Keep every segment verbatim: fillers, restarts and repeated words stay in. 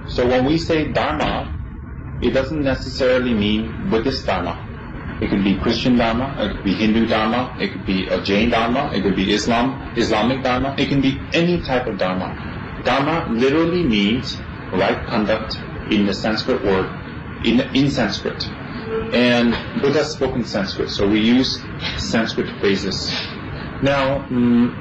So when we say Dharma, it doesn't necessarily mean Buddhist Dharma. It could be Christian Dharma, it could be Hindu Dharma, it could be a Jain Dharma, it could be Islam, Islamic Dharma, it can be any type of Dharma. Dharma literally means right conduct in the Sanskrit word, in, in Sanskrit. And Buddha spoke in Sanskrit, so we use Sanskrit phrases. Now, um,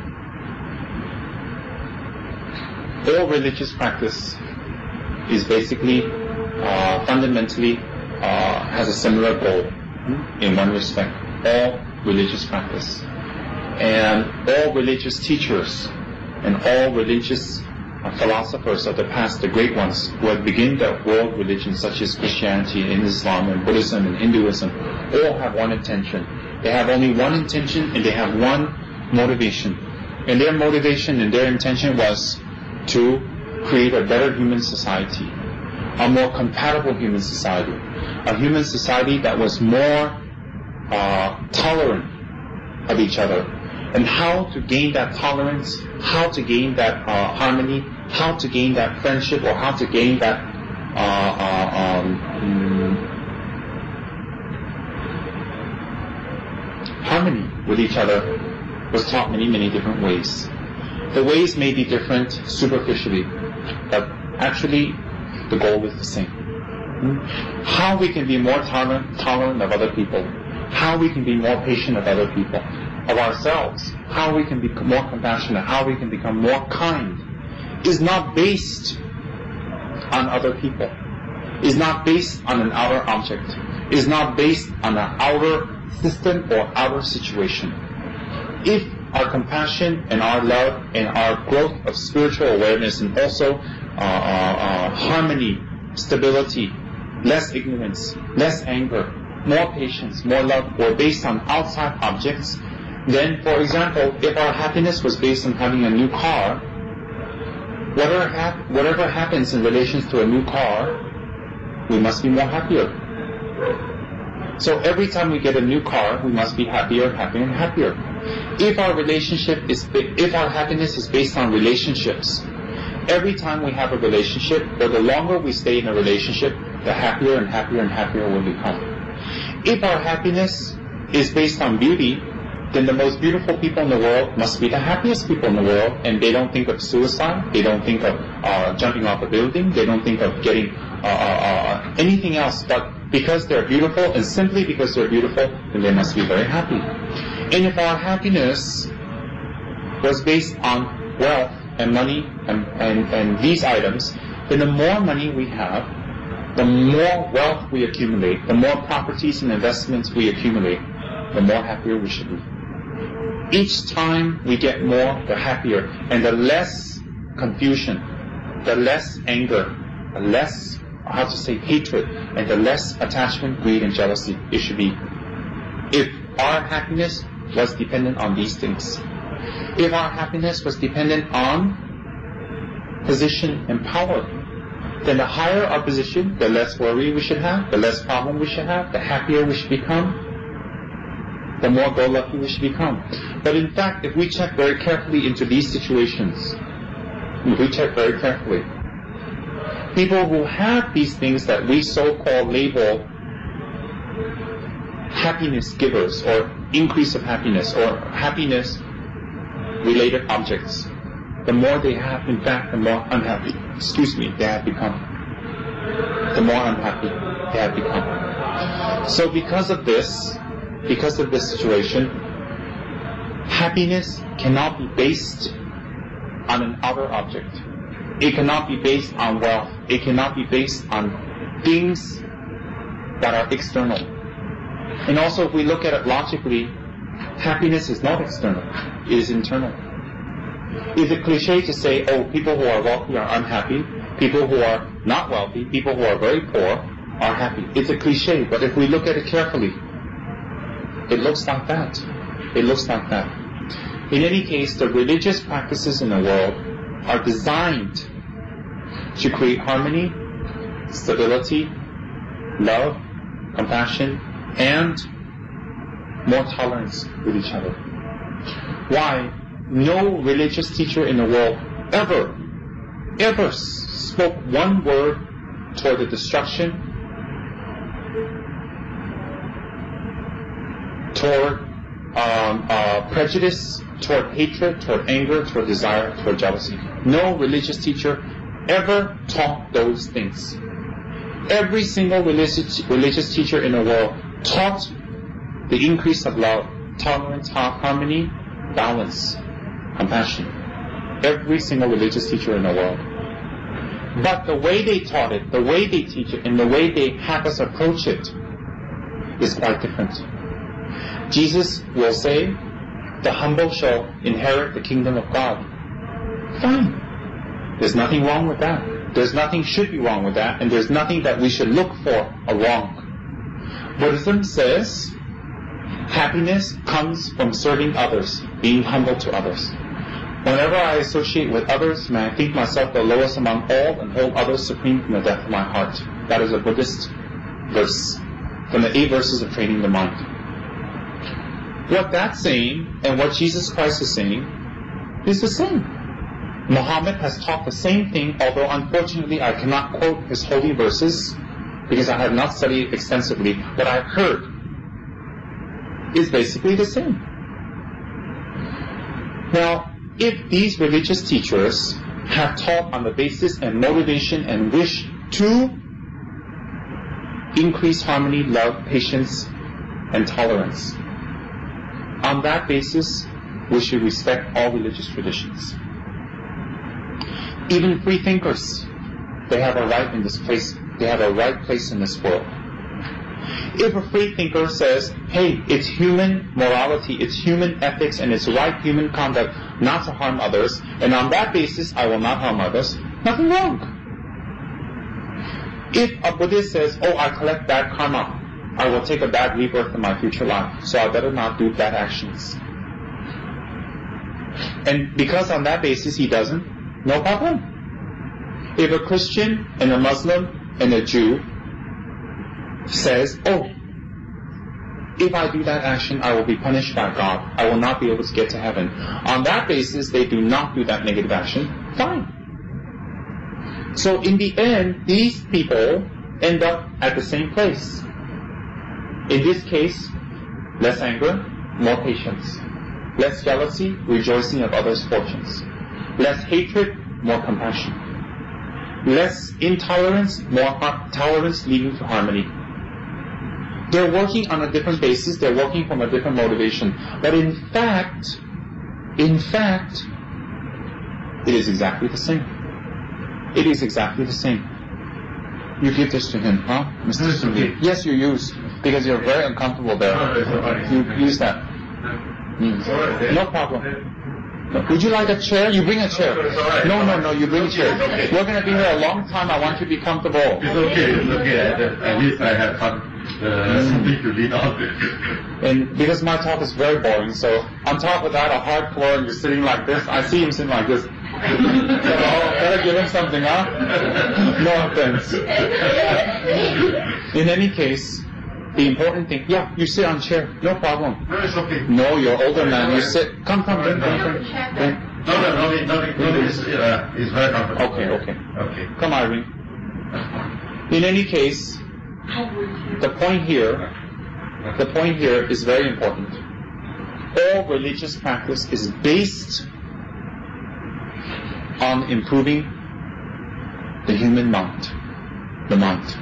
all religious practice is basically, uh, fundamentally, uh, has a similar goal in one respect. All religious practice. And all religious teachers and all religious uh, philosophers of the past, the great ones, who have begun the world religions such as Christianity and Islam and Buddhism and Hinduism, all have one intention. They have only one intention and they have one motivation. And their motivation and their intention was to create a better human society, a more compatible human society, a human society that was more uh, tolerant of each other. And how to gain that tolerance, how to gain that uh, harmony, how to gain that friendship, or how to gain that uh, uh, um, harmony with each other was taught many, many different ways. The ways may be different superficially, but actually the goal is the same. How we can be more tolerant, tolerant of other people, how we can be more patient of other people, of ourselves, how we can be more compassionate, how we can become more kind, is not based on other people, is not based on an outer object, is not based on an outer system or outer situation. If our compassion and our love and our growth of spiritual awareness and also uh, uh, uh, harmony, stability, less ignorance, less anger, more patience, more love were based on outside objects, then, for example, if our happiness was based on having a new car, whatever, hap- whatever happens in relation to a new car, we must be more happier. So every time we get a new car, we must be happier, happier, and happier. If our relationship is, if our happiness is based on relationships, every time we have a relationship, or the longer we stay in a relationship, the happier and happier and happier we'll become. If our happiness is based on beauty, then the most beautiful people in the world must be the happiest people in the world, and they don't think of suicide, they don't think of uh, jumping off a building, they don't think of getting uh, uh, anything else, but because they're beautiful, and simply because they're beautiful, then they must be very happy. And if our happiness was based on wealth and money and, and, and these items, then the more money we have, the more wealth we accumulate, the more properties and investments we accumulate, the more happier we should be. Each time we get more, the happier, and the less confusion, the less anger, the less, how to say, hatred, and the less attachment, greed, and jealousy it should be. If our happiness was dependent on these things, if our happiness was dependent on position and power, then the higher our position, the less worry we should have, the less problem we should have, the happier we should become, the more go-lucky we should become. But in fact, if we check very carefully into these situations, if we check very carefully, people who have these things that we so-called label happiness givers or increase of happiness or happiness related objects, the more they have, in fact, the more unhappy, excuse me, they have become. The more unhappy they have become. So because of this, because of this situation, happiness cannot be based on an outer object. It cannot be based on wealth. It cannot be based on things that are external. And also, if we look at it logically, happiness is not external. It is internal. It's a cliche to say, oh, people who are wealthy are unhappy. People who are not wealthy, people who are very poor, are happy. It's a cliche, but if we look at it carefully, it looks like that. It looks like that. In any case, the religious practices in the world are designed to create harmony, stability, love, compassion, and more tolerance with each other. Why? No religious teacher in the world ever ever spoke one word toward the destruction, toward um, uh, prejudice, toward hatred, toward anger, toward desire, toward jealousy. No religious teacher ever taught those things. Every single religious, religious teacher in the world taught the increase of love, tolerance, harmony, balance, compassion. Every single religious teacher in the world. But the way they taught it, the way they teach it, and the way they have us approach it is quite different. Jesus will say, the humble shall inherit the kingdom of God. Fine. There's nothing wrong with that. There's nothing should be wrong with that, and there's nothing that we should look for a wrong. Buddhism says happiness comes from serving others, being humble to others. Whenever I associate with others, may I think myself the lowest among all and hold others supreme from the depth of my heart. That is a Buddhist verse from the eight verses of training the mind. What that's saying and what Jesus Christ is saying is the same. Muhammad has taught the same thing, although unfortunately I cannot quote his holy verses because I have not studied extensively. What I've heard is basically the same. Now, if these religious teachers have taught on the basis and motivation and wish to increase harmony, love, patience, and tolerance, on that basis, we should respect all religious traditions. Even free thinkers, they have a right in this place, they have a right place in this world. If a free thinker says, hey, it's human morality, it's human ethics, and it's right human conduct not to harm others, and on that basis I will not harm others, nothing wrong. If a Buddhist says, oh, I collect bad karma, I will take a bad rebirth in my future life, so I better not do bad actions. And because on that basis he doesn't, no problem. If a Christian and a Muslim and a Jew says, oh, if I do that action, I will be punished by God. I will not be able to get to heaven. On that basis, they do not do that negative action. Fine. So in the end, these people end up at the same place. In this case, less anger, more patience. Less jealousy, rejoicing of others' fortunes. Less hatred, more compassion. Less intolerance, more tolerance leading to harmony. They're working on a different basis, they're working from a different motivation. But in fact, in fact, it is exactly the same. It is exactly the same. You give this to him, huh, Mister Sumi? Yes, you use, because you're very uncomfortable there. You use that. Mm. No problem. Would you like a chair? You bring a chair. No, no, no, you bring a chair. We're going to be here a long time. I want you to be comfortable. It's okay, it's okay. At least I have some, uh, something to lean on. And because my talk is very boring, so on top of that, a hard floor, and you're sitting like this. I see him sitting like this. So, oh, better give him something, huh? No offense. In any case, the important thing, yeah, you sit on chair, no problem. No, it's okay. No, you're older man, you sit. Come, come, bring, bring, bring. bring. No, no, no, no, no, no, it's, uh, it's very comfortable. Okay, okay. Okay. Come, Irene. In any case, the point here, the point here is very important. All religious practice is based on improving the human mind, the mind.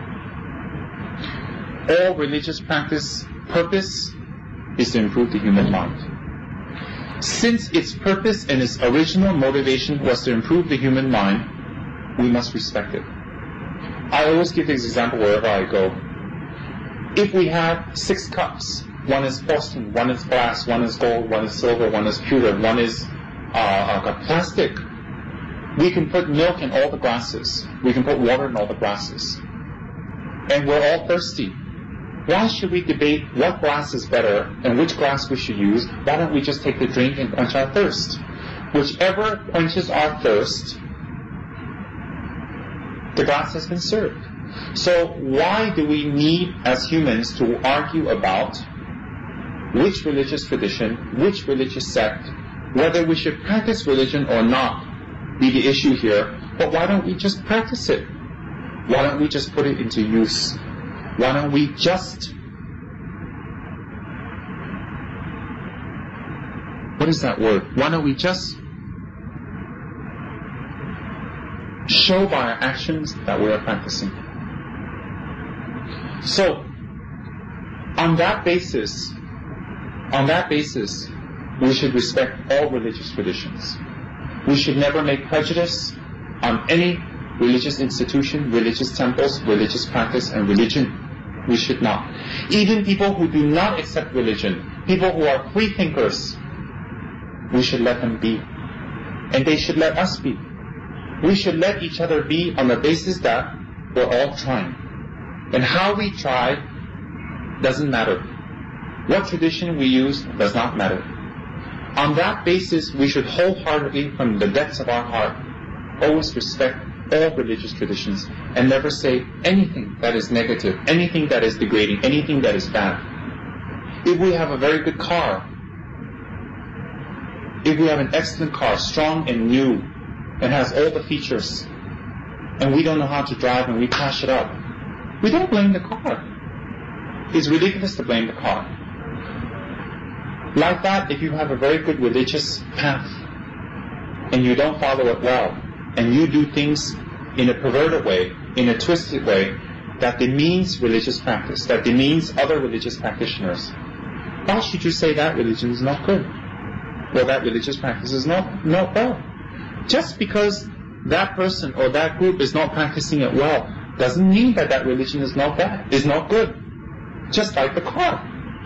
All religious practice purpose is to improve the human mind. Since its purpose and its original motivation was to improve the human mind, we must respect it. I always give this example wherever I go. If we have six cups, one is porcelain, one is glass, one is gold, one is silver, one is pewter, one is uh, uh, plastic, we can put milk in all the glasses. We can put water in all the glasses. And we're all thirsty. Why should we debate what glass is better and which glass we should use? Why don't we just take the drink and quench our thirst? Whichever quenches our thirst, the glass has been served. So why do we need, as humans, to argue about which religious tradition, which religious sect, whether we should practice religion or not? be the issue here, but why don't we just practice it? Why don't we just put it into use? Why don't we just... What is that word? Why don't we just show by our actions that we are practicing? So, on that basis, on that basis, we should respect all religious traditions. We should never make prejudice on any religious institution, religious temples, religious practice, and religion. We should not. Even people who do not accept religion, people who are free thinkers, we should let them be. And they should let us be. We should let each other be on the basis that we're all trying. And how we try doesn't matter. What tradition we use does not matter. On that basis, we should wholeheartedly, from the depths of our heart, always respect all religious traditions and never say anything that is negative, anything that is degrading, anything that is bad. If we have a very good car, if we have an excellent car, strong and new, and has all the features, and we don't know how to drive and we pass it up, we don't blame the car. It's ridiculous to blame the car. Like that, if you have a very good religious path, and you don't follow it well, and you do things in a perverted way, in a twisted way, that demeans religious practice, that demeans other religious practitioners, why should you say that religion is not good? Or that religious practice is not, not well? Just because that person or that group is not practicing it well doesn't mean that that religion is not bad, is not good. Just like the car.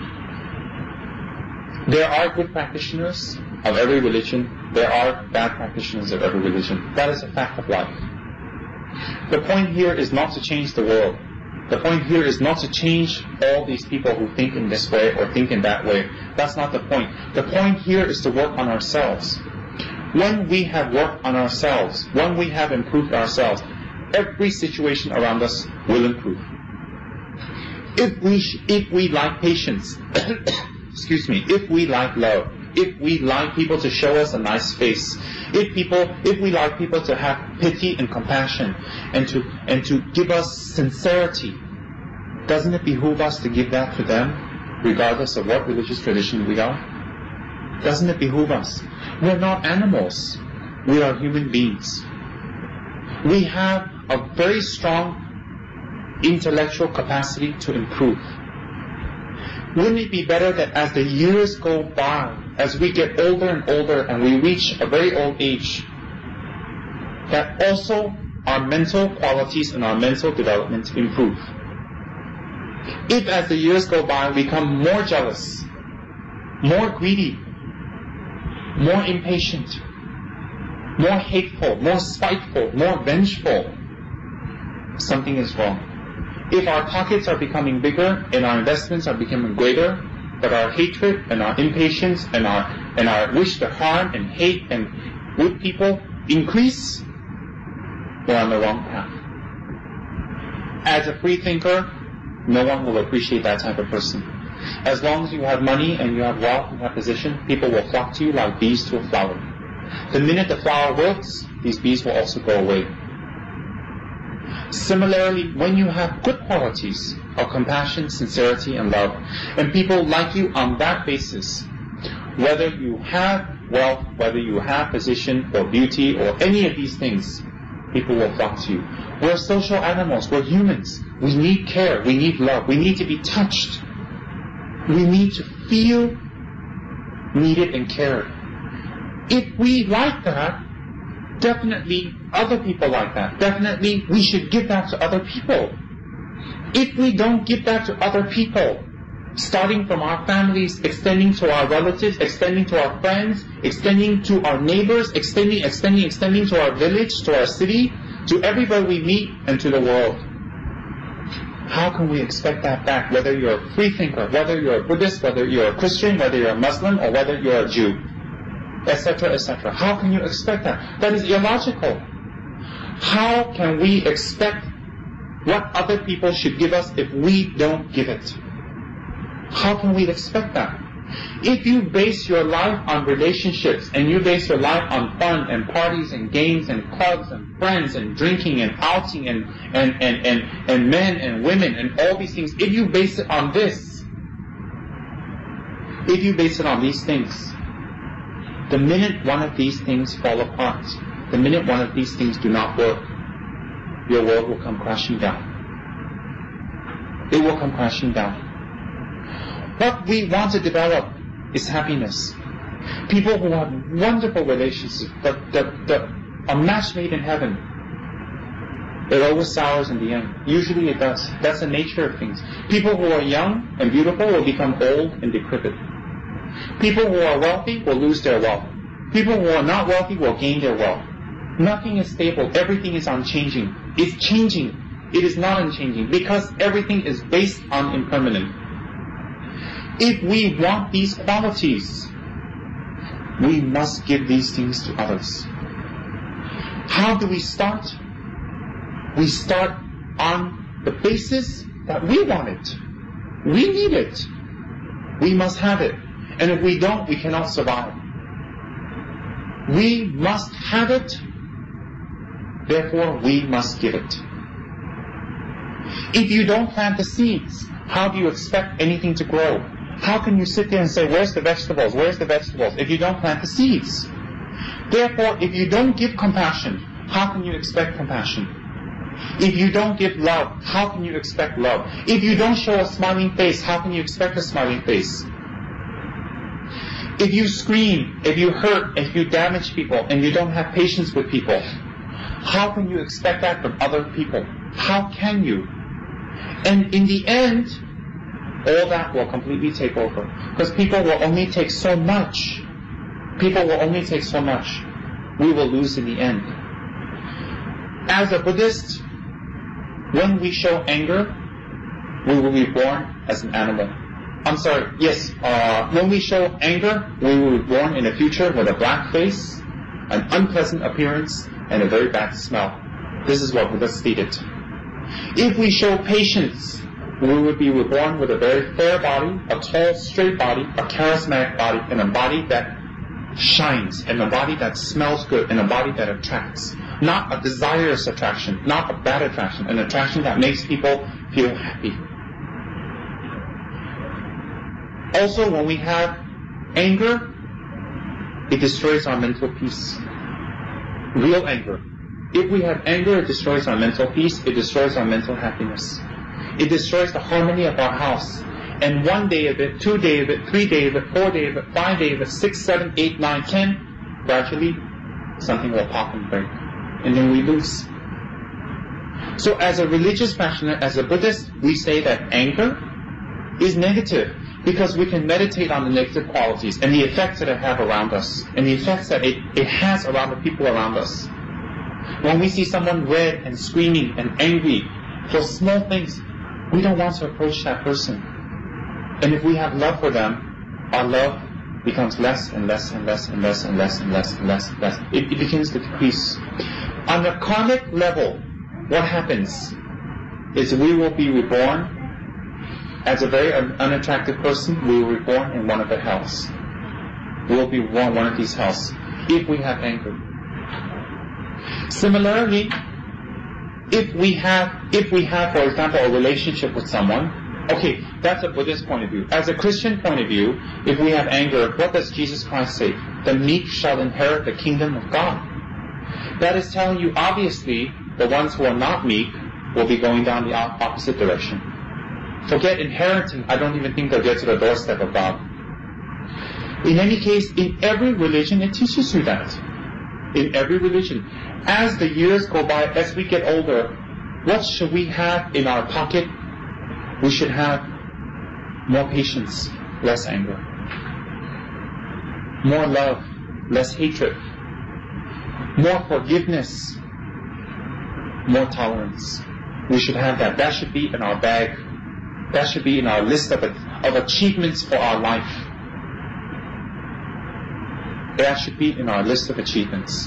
There are good practitioners of every religion. There are bad practitioners of every religion. That is a fact of life. The point here is not to change the world. The point here is not to change all these people who think in this way or think in that way. That's not the point. The point here is to work on ourselves. When we have worked on ourselves, when we have improved ourselves, every situation around us will improve. If we, sh- if we like patience, excuse me, if we like love, if we like people to show us a nice face, if people, if we like people to have pity and compassion, and to and to give us sincerity, doesn't it behoove us to give that to them, regardless of what religious tradition we are? Doesn't it behoove us? We're not animals. We are human beings. We have a very strong intellectual capacity to improve. Wouldn't it be better that as the years go by, as we get older and older and we reach a very old age, that also our mental qualities and our mental development improve? If as the years go by we become more jealous, more greedy, more impatient, more hateful, more spiteful, more vengeful, something is wrong. If our pockets are becoming bigger and our investments are becoming greater, but our hatred and our impatience and our and our wish to harm and hate and would people increase, we're on the wrong path. As a free thinker, no one will appreciate that type of person. As long as you have money and you have wealth and have position, people will flock to you like bees to a flower. The minute the flower wilts, these bees will also go away. Similarly, when you have good qualities of compassion, sincerity, and love, and people like you on that basis, whether you have wealth, whether you have position or beauty or any of these things, people will flock to you. We're social animals. We're humans. We need care. We need love. We need to be touched. We need to feel needed and cared. If we like that, definitely other people like that. Definitely we should give that to other people. If we don't give that to other people, starting from our families, extending to our relatives, extending to our friends, extending to our neighbors, extending, extending, extending to our village, to our city, to everybody we meet, and to the world, how can we expect that back, whether you're a free thinker, whether you're a Buddhist, whether you're a Christian, whether you're a Muslim, or whether you're a Jew, et cetera, et cetera? How can you expect that? That is illogical. How can we expect what other people should give us if we don't give it? How can we expect that? If you base your life on relationships and you base your life on fun and parties and games and clubs and friends and drinking and outing and, and, and, and, and men and women and all these things, if you base it on this, if you base it on these things, the minute one of these things fall apart, the minute one of these things do not work, your world will come crashing down. It will come crashing down. What we want to develop is happiness. People who have wonderful relationships, but the, the, a match made in heaven, it always sours in the end. Usually it does. That's the nature of things. People who are young and beautiful will become old and decrepit. People who are wealthy will lose their wealth. People who are not wealthy will gain their wealth. Nothing is stable. Everything is unchanging. It's changing. It is not unchanging because everything is based on impermanent. If we want these qualities, we must give these things to others. How do we start? We start on the basis that we want it. We need it. We must have it. And if we don't, we cannot survive. We must have it. Therefore, we must give it. If you don't plant the seeds, how do you expect anything to grow? How can you sit there and say, where's the vegetables, where's the vegetables, if you don't plant the seeds? Therefore, if you don't give compassion, how can you expect compassion? If you don't give love, how can you expect love? If you don't show a smiling face, how can you expect a smiling face? If you scream, if you hurt, if you damage people, and you don't have patience with people, how can you expect that from other people? How can you? And in the end, all that will completely take over. Because people will only take so much. People will only take so much. We will lose in the end. As a Buddhist, when we show anger, we will be born as an animal. I'm sorry, yes, uh, when we show anger, we will be born in the future with a black face, an unpleasant appearance, and a very bad smell. This is what Buddha stated. If we show patience, we will be reborn with a very fair body, a tall, straight body, a charismatic body, and a body that shines, and a body that smells good, and a body that attracts. Not a desirous attraction, not a bad attraction, an attraction that makes people feel happy. Also, when we have anger, it destroys our mental peace. Real anger. If we have anger, it destroys our mental peace, it destroys our mental happiness. It destroys the harmony of our house. And one day of it, two days of it, three days of it, four days of it, five days of it, six, seven, eight, nine, ten, gradually something will pop and break. And then we lose. So as a religious practitioner, as a Buddhist, we say that anger is negative because we can meditate on the negative qualities and the effects that it have around us and the effects that it, it has around the people around us. When we see someone red and screaming and angry for small things, we don't want to approach that person. And if we have love for them, our love becomes less and less and less and less and less and less and less and less. It, it begins to decrease. On the karmic level, what happens is we will be reborn as a very un- unattractive person. We will be reborn in one of the hells. We will be born in one of these hells if we have anger. Similarly, if we have, if we have, for example, a relationship with someone, okay, that's a Buddhist point of view. As a Christian point of view, if we have anger, what does Jesus Christ say? The meek shall inherit the kingdom of God. That is telling you, obviously, the ones who are not meek will be going down the opposite direction. Forget inheriting. I don't even think they'll get to the doorstep of God. In any case, in every religion, it teaches you that. In every religion. As the years go by, as we get older, what should we have in our pocket? We should have more patience, less anger. More love, less hatred. More forgiveness, more tolerance. We should have that. That should be in our bag. That should be in our list of, of achievements for our life. That should be in our list of achievements.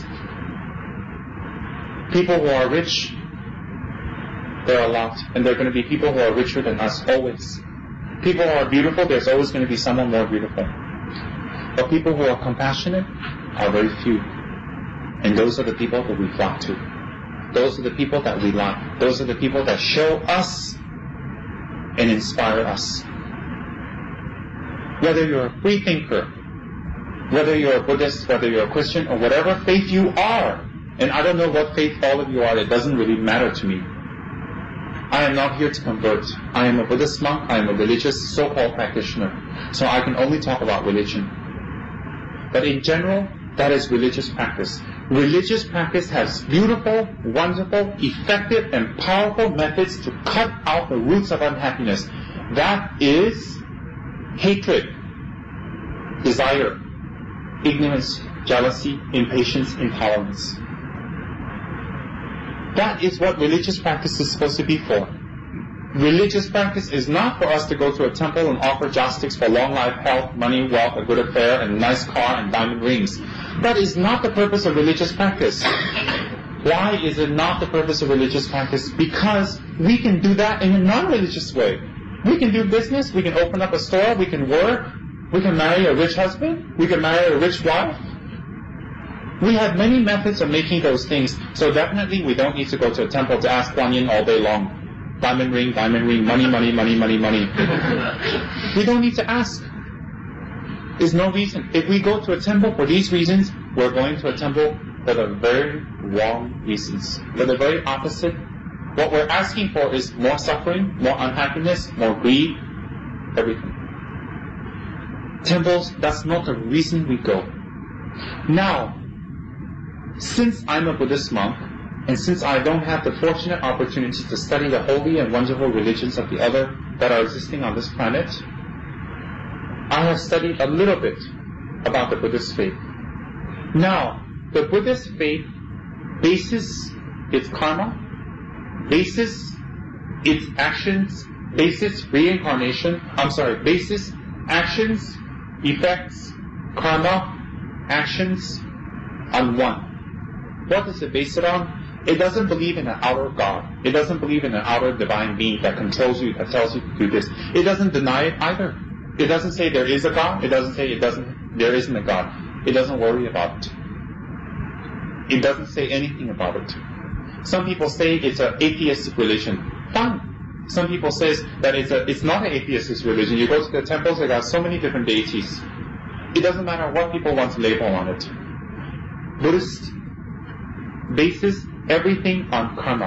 People who are rich, there are a lot. And there are going to be people who are richer than us always. People who are beautiful, there's always going to be someone more beautiful. But people who are compassionate are very few. And those are the people that we flock to. Those are the people that we like. Those are the people that show us and inspire us. Whether you're a free thinker, whether you're a Buddhist, whether you're a Christian, or whatever faith you are, and I don't know what faith all of you are, it doesn't really matter to me. I am not here to convert. I am a Buddhist monk. I am a religious so-called practitioner. So I can only talk about religion. But in general, that is religious practice. Religious practice has beautiful, wonderful, effective, and powerful methods to cut out the roots of unhappiness. That is hatred, desire, ignorance, jealousy, impatience, intolerance. That is what religious practice is supposed to be for. Religious practice is not for us to go to a temple and offer joss-sticks for long life, health, money, wealth, a good affair, and a nice car, and diamond rings. That is not the purpose of religious practice. Why is it not the purpose of religious practice? Because we can do that in a non-religious way. We can do business, we can open up a store, we can work, we can marry a rich husband, we can marry a rich wife. We have many methods of making those things, so definitely we don't need to go to a temple to ask Kuan Yin all day long. Diamond ring, diamond ring, money, money, money, money, money. We don't need to ask. There's no reason. If we go to a temple for these reasons, we're going to a temple for the very wrong reasons. For the very opposite. What we're asking for is more suffering, more unhappiness, more greed, everything. Temples, that's not the reason we go. Now, since I'm a Buddhist monk, and since I don't have the fortunate opportunity to study the holy and wonderful religions of the other that are existing on this planet, I have studied a little bit about the Buddhist faith. Now, the Buddhist faith bases its karma, bases its actions, bases reincarnation, I'm sorry, bases actions, effects, karma, actions on one. What does it base it on? It doesn't believe in an outer God. It doesn't believe in an outer divine being that controls you, that tells you to do this. It doesn't deny it either. It doesn't say there is a God. It doesn't say it doesn't, there isn't a God. It doesn't worry about it. It doesn't say anything about it. Some people say it's an atheistic religion. Fine. Some people say that it's a, it's not an atheistic religion. You go to the temples, they got so many different deities. It doesn't matter what people want to label on it. Buddhist bases everything on karma.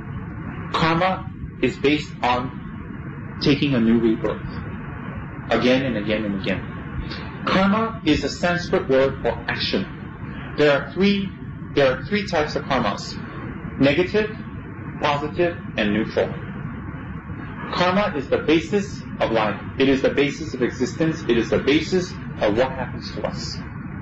Karma is based on taking a new rebirth. Again and again and again. Karma is a Sanskrit word for action. There are three, there are three types of karmas. Negative, positive, and neutral. Karma is the basis of life. It is the basis of existence. It is the basis of what happens to us.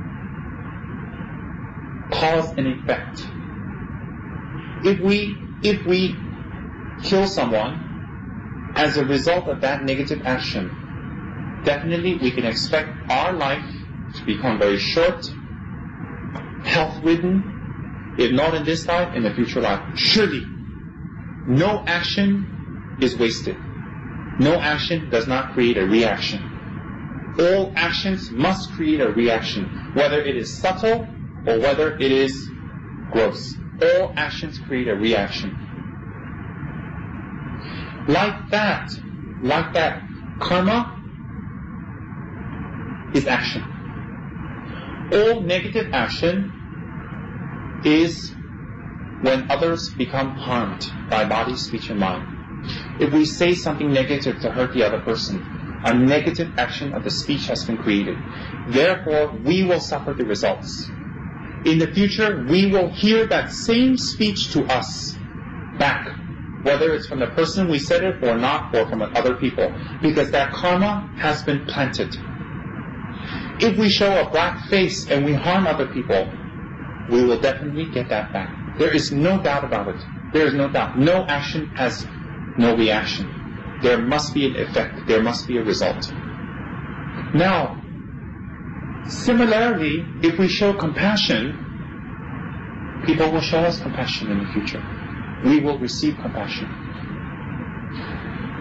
Cause and effect. If we, if we kill someone as a result of that negative action, definitely we can expect our life to become very short, health-ridden, if not in this life, in the future life. Surely, no action is wasted. No action does not create a reaction. All actions must create a reaction, whether it is subtle or whether it is gross. All actions create a reaction. Like that, like that, karma is action. All negative action is when others become harmed by body, speech, and mind. If we say something negative to hurt the other person, a negative action of the speech has been created. Therefore, we will suffer the results. In the future, we will hear that same speech to us back, whether it's from the person we said it or not, or from other people, because that karma has been planted. If we show a black face and we harm other people, we will definitely get that back. There is no doubt about it. There is no doubt. No action has no reaction. There must be an effect. There must be a result. Now, similarly, if we show compassion, people will show us compassion in the future. We will receive compassion.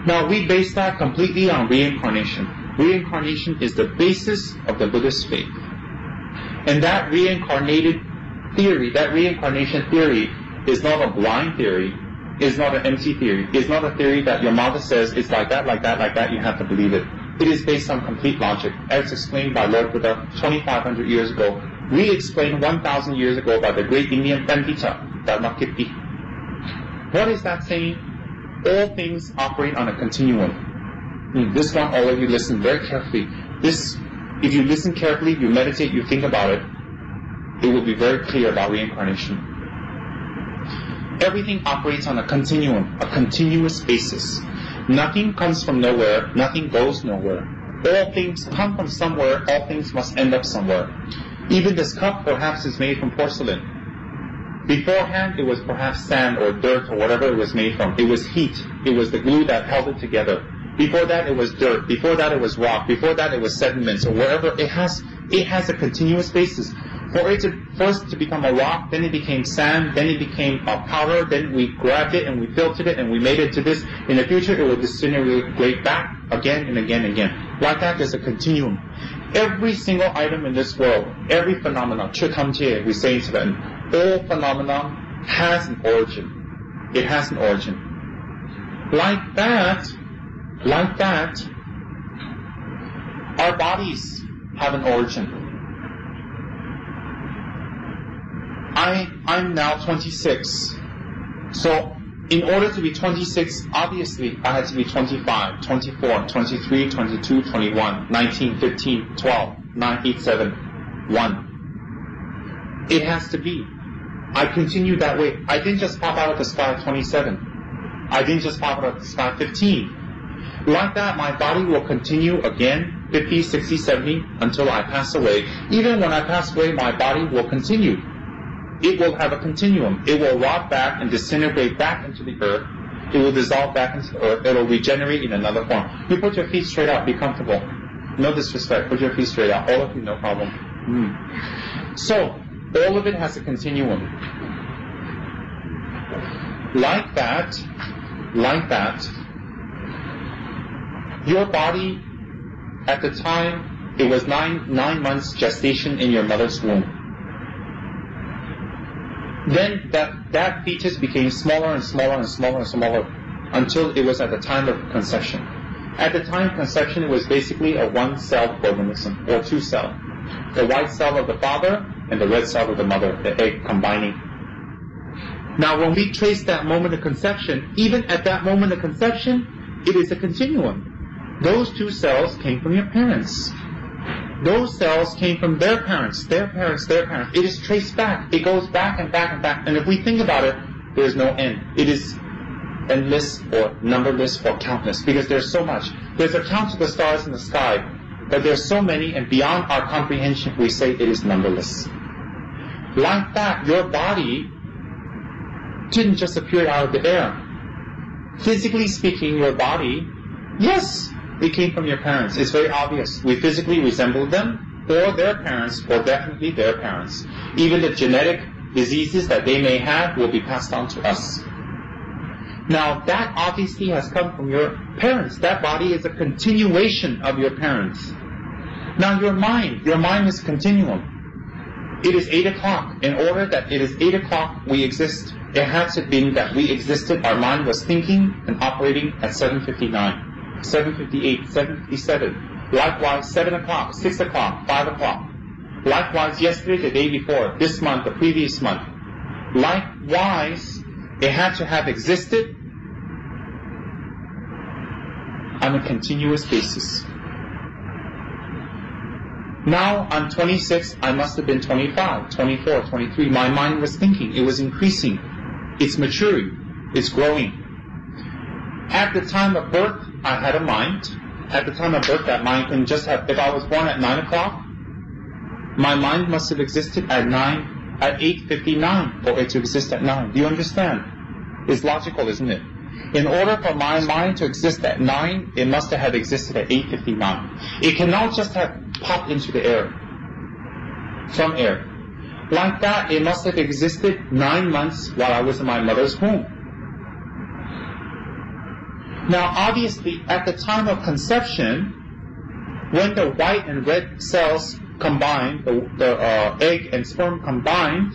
Now, we base that completely on reincarnation. Reincarnation is the basis of the Buddhist faith. And that reincarnated theory, that reincarnation theory is not a blind theory, is not an empty theory, is not a theory that your mother says it's like that, like that, like that, you have to believe it. It is based on complete logic, as explained by Lord Buddha twenty-five hundred years ago, re-explained one thousand years ago by the great Indian Pandita, Dharmakirti. What is that saying? All things operate on a continuum. Mm, this one, all of you listen very carefully. This, if you listen carefully, you meditate, you think about it, it will be very clear about reincarnation. Everything operates on a continuum, a continuous basis. Nothing comes from nowhere, nothing goes nowhere. All things come from somewhere, all things must end up somewhere. Even this cup perhaps is made from porcelain. Beforehand, it was perhaps sand or dirt or whatever it was made from. It was heat. It was the glue that held it together. Before that, it was dirt. Before that, it was rock. Before that, it was sediments or wherever. It has, it has a continuous basis. For it to first to become a rock, then it became sand, then it became a powder, then we grabbed it and we filtered it and we made it to this. In the future, it will disintegrate back again and again and again. Like that, there's a continuum. Every single item in this world, every phenomenon, we say in Tibetan, all phenomena has an origin. It has an origin. Like that, like that, our bodies have an origin. I, I'm now twenty-six. So, in order to be twenty-six, obviously, I had to be twenty-five, twenty-four, twenty-three, twenty-two, twenty-one, nineteen, fifteen, twelve, nine, eight, seven, one. It has to be. I continued that way. I didn't just pop out of the sky at twenty-seven. I didn't just pop out of the sky at fifteen. Like that, my body will continue again, fifty, sixty, seventy, until I pass away. Even when I pass away, my body will continue. It will have a continuum. It will rot back and disintegrate back into the earth. It will dissolve back into the earth. It will regenerate in another form. You put your feet straight out. Be comfortable. No disrespect. Put your feet straight out. All of you, no problem. Mm. So, all of it has a continuum. Like that, like that, your body, at the time, it was nine, nine months gestation in your mother's womb. Then that, that fetus became smaller and smaller and smaller and smaller until it was at the time of conception. At the time of conception, it was basically a one-celled organism, or two-cell. The white cell of the father and the red cell of the mother, the egg combining. Now, when we trace that moment of conception, even at that moment of conception, it is a continuum. Those two cells came from your parents. Those cells came from their parents, their parents, their parents. It is traced back. It goes back and back and back. And if we think about it, there's no end. It is endless or numberless or countless because there's so much. There's a count of the stars in the sky, but there's so many and beyond our comprehension we say it is numberless. Like that, your body didn't just appear out of the air. Physically speaking, your body, yes, it came from your parents. It's very obvious. We physically resemble them, or their parents, or definitely their parents. Even the genetic diseases that they may have will be passed on to us. Now, that obviously has come from your parents. That body is a continuation of your parents. Now, your mind, your mind is a continuum. It is eight o'clock. In order that it is eight o'clock, we exist. It has to be that we existed, our mind was thinking and operating at seven fifty-nine. seven fifty-eight, seven fifty-seven. Likewise, seven o'clock, six o'clock, five o'clock. Likewise, yesterday, the day before, this month, the previous month. Likewise, it had to have existed on a continuous basis. Now, I'm twenty-six, I must have been twenty-five, twenty-four, twenty-three. My mind was thinking, it was increasing. It's maturing, it's growing. At the time of birth, I had a mind. At the time of birth, that mind can just have, if I was born at nine o'clock, my mind must have existed at nine, at eight fifty-nine for it to exist at nine. Do you understand? It's logical, isn't it? In order for my mind to exist at nine, it must have existed at eight fifty-nine. It cannot just have popped into the air, from air. Like that, it must have existed nine months while I was in my mother's womb. Now, obviously, at the time of conception, when the white and red cells combined, the, the uh, egg and sperm combined,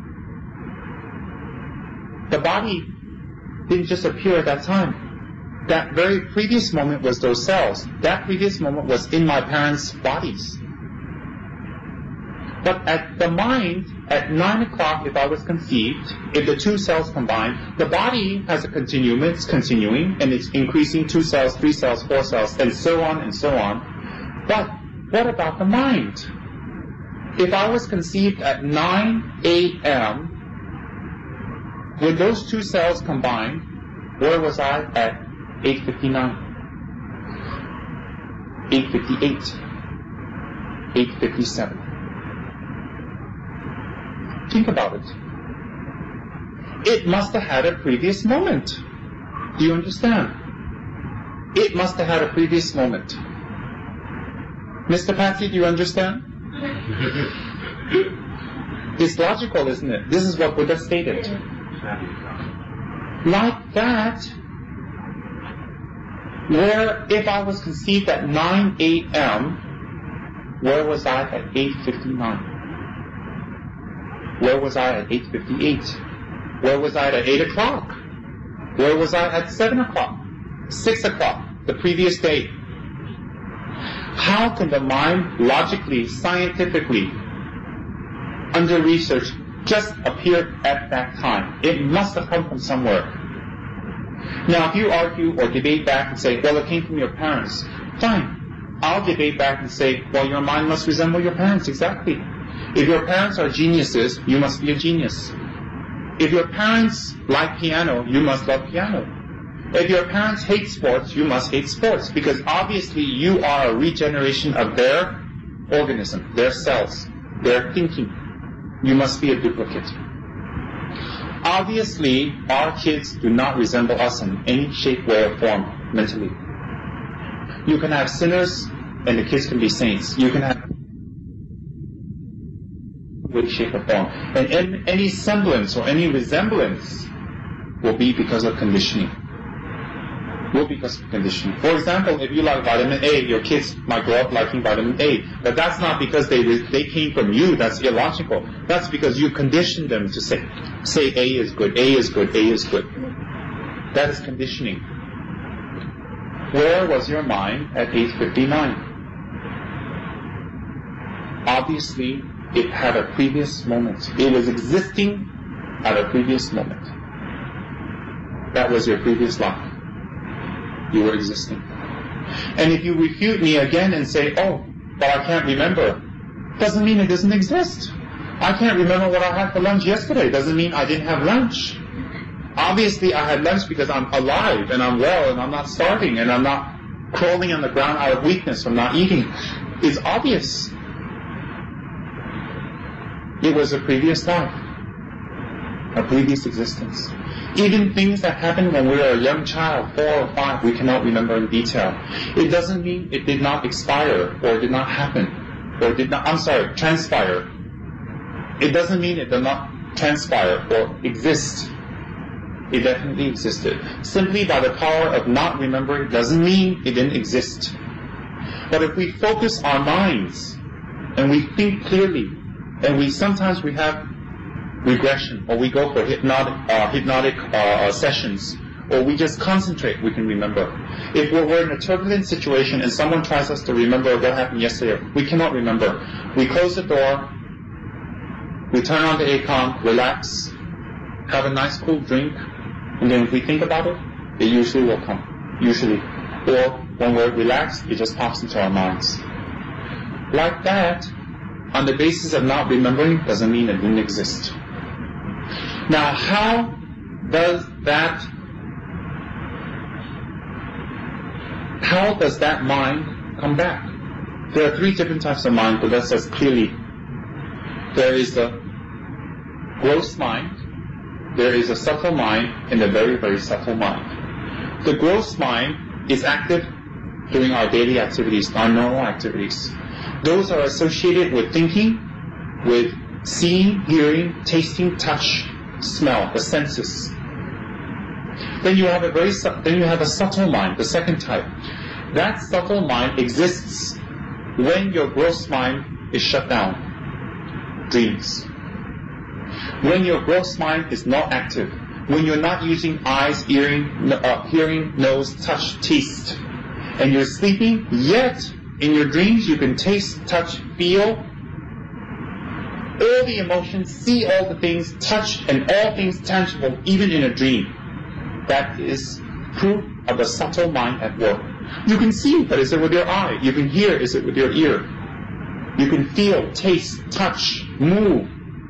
the body didn't just appear at that time. That very previous moment was those cells. That previous moment was in my parents' bodies. But at the mind, at nine o'clock, if I was conceived, if the two cells combine, the body has a continuum, it's continuing, and it's increasing two cells, three cells, four cells, and so on and so on. But what about the mind? If I was conceived at nine a.m., when those two cells combined, where was I at eight fifty-nine? eight fifty-eight? eight fifty-seven? Think about it. It must have had a previous moment. Do you understand? It must have had a previous moment. Mister Patsy, do you understand? It's logical, isn't it? This is what Buddha stated. Like that, where if I was conceived at nine a.m., where was I at eight fifty-nine? Where was I at eight fifty-eight? Where was I at eight o'clock? Where was I at seven o'clock? six o'clock, the previous day? How can the mind logically, scientifically, under research, just appear at that time? It must have come from somewhere. Now, if you argue or debate back and say, well, it came from your parents, fine. I'll debate back and say, well, your mind must resemble your parents, exactly. If your parents are geniuses, you must be a genius. If your parents like piano, you must love piano. If your parents hate sports, you must hate sports, because obviously you are a regeneration of their organism, their cells, their thinking. You must be a duplicate. Obviously, our kids do not resemble us in any shape, way, or form mentally. You can have sinners, and the kids can be saints. You can have way, shape, or form. And in, any semblance or any resemblance will be because of conditioning. Will be because of conditioning. For example, if you like vitamin A, your kids might grow up liking vitamin A. But that's not because they they came from you. That's illogical. That's because you conditioned them to say, say A is good, A is good, A is good. That is conditioning. Where was your mind at eight fifty-nine? Obviously, it had a previous moment. It was existing at a previous moment. That was your previous life. You were existing. And if you refute me again and say, oh, but I can't remember, doesn't mean it doesn't exist. I can't remember what I had for lunch yesterday. Doesn't mean I didn't have lunch. Obviously, I had lunch because I'm alive and I'm well and I'm not starving and I'm not crawling on the ground out of weakness from not eating. It's obvious. It was a previous life, a previous existence. Even things that happened when we were a young child, four or five, we cannot remember in detail. It doesn't mean it did not expire or did not happen or did not, I'm sorry, transpire. It doesn't mean it did not transpire or exist. It definitely existed. Simply by the power of not remembering doesn't mean it didn't exist. But if we focus our minds and we think clearly, and we sometimes we have regression, or we go for hypnotic, uh, hypnotic uh, sessions, or we just concentrate, we can remember. If we're, we're in a turbulent situation and someone tries us to remember what happened yesterday, we cannot remember. We close the door, we turn on the A COM, relax, have a nice cool drink, and then if we think about it, it usually will come. Usually. Or when we're relaxed, it just pops into our minds. Like that, on the basis of not remembering, doesn't mean it didn't exist. Now, how does that, how does that mind come back? There are three different types of mind, but that says clearly. There is the gross mind, there is a subtle mind, and a very, very subtle mind. The gross mind is active during our daily activities, our normal activities. Those are associated with thinking, with seeing, hearing, tasting, touch, smell, the senses. Then you have a very su- then you have a subtle mind, the second type. That subtle mind exists when your gross mind is shut down. Dreams. When your gross mind is not active, when you're not using eyes, hearing, uh, hearing, nose, touch, taste, and you're sleeping, yet in your dreams you can taste, touch, feel all the emotions, see all the things, touch, and all things tangible, even in a dream. That is proof of the subtle mind at work. You can see, but is it with your eye? You can hear, is it with your ear? You can feel, taste, touch, move.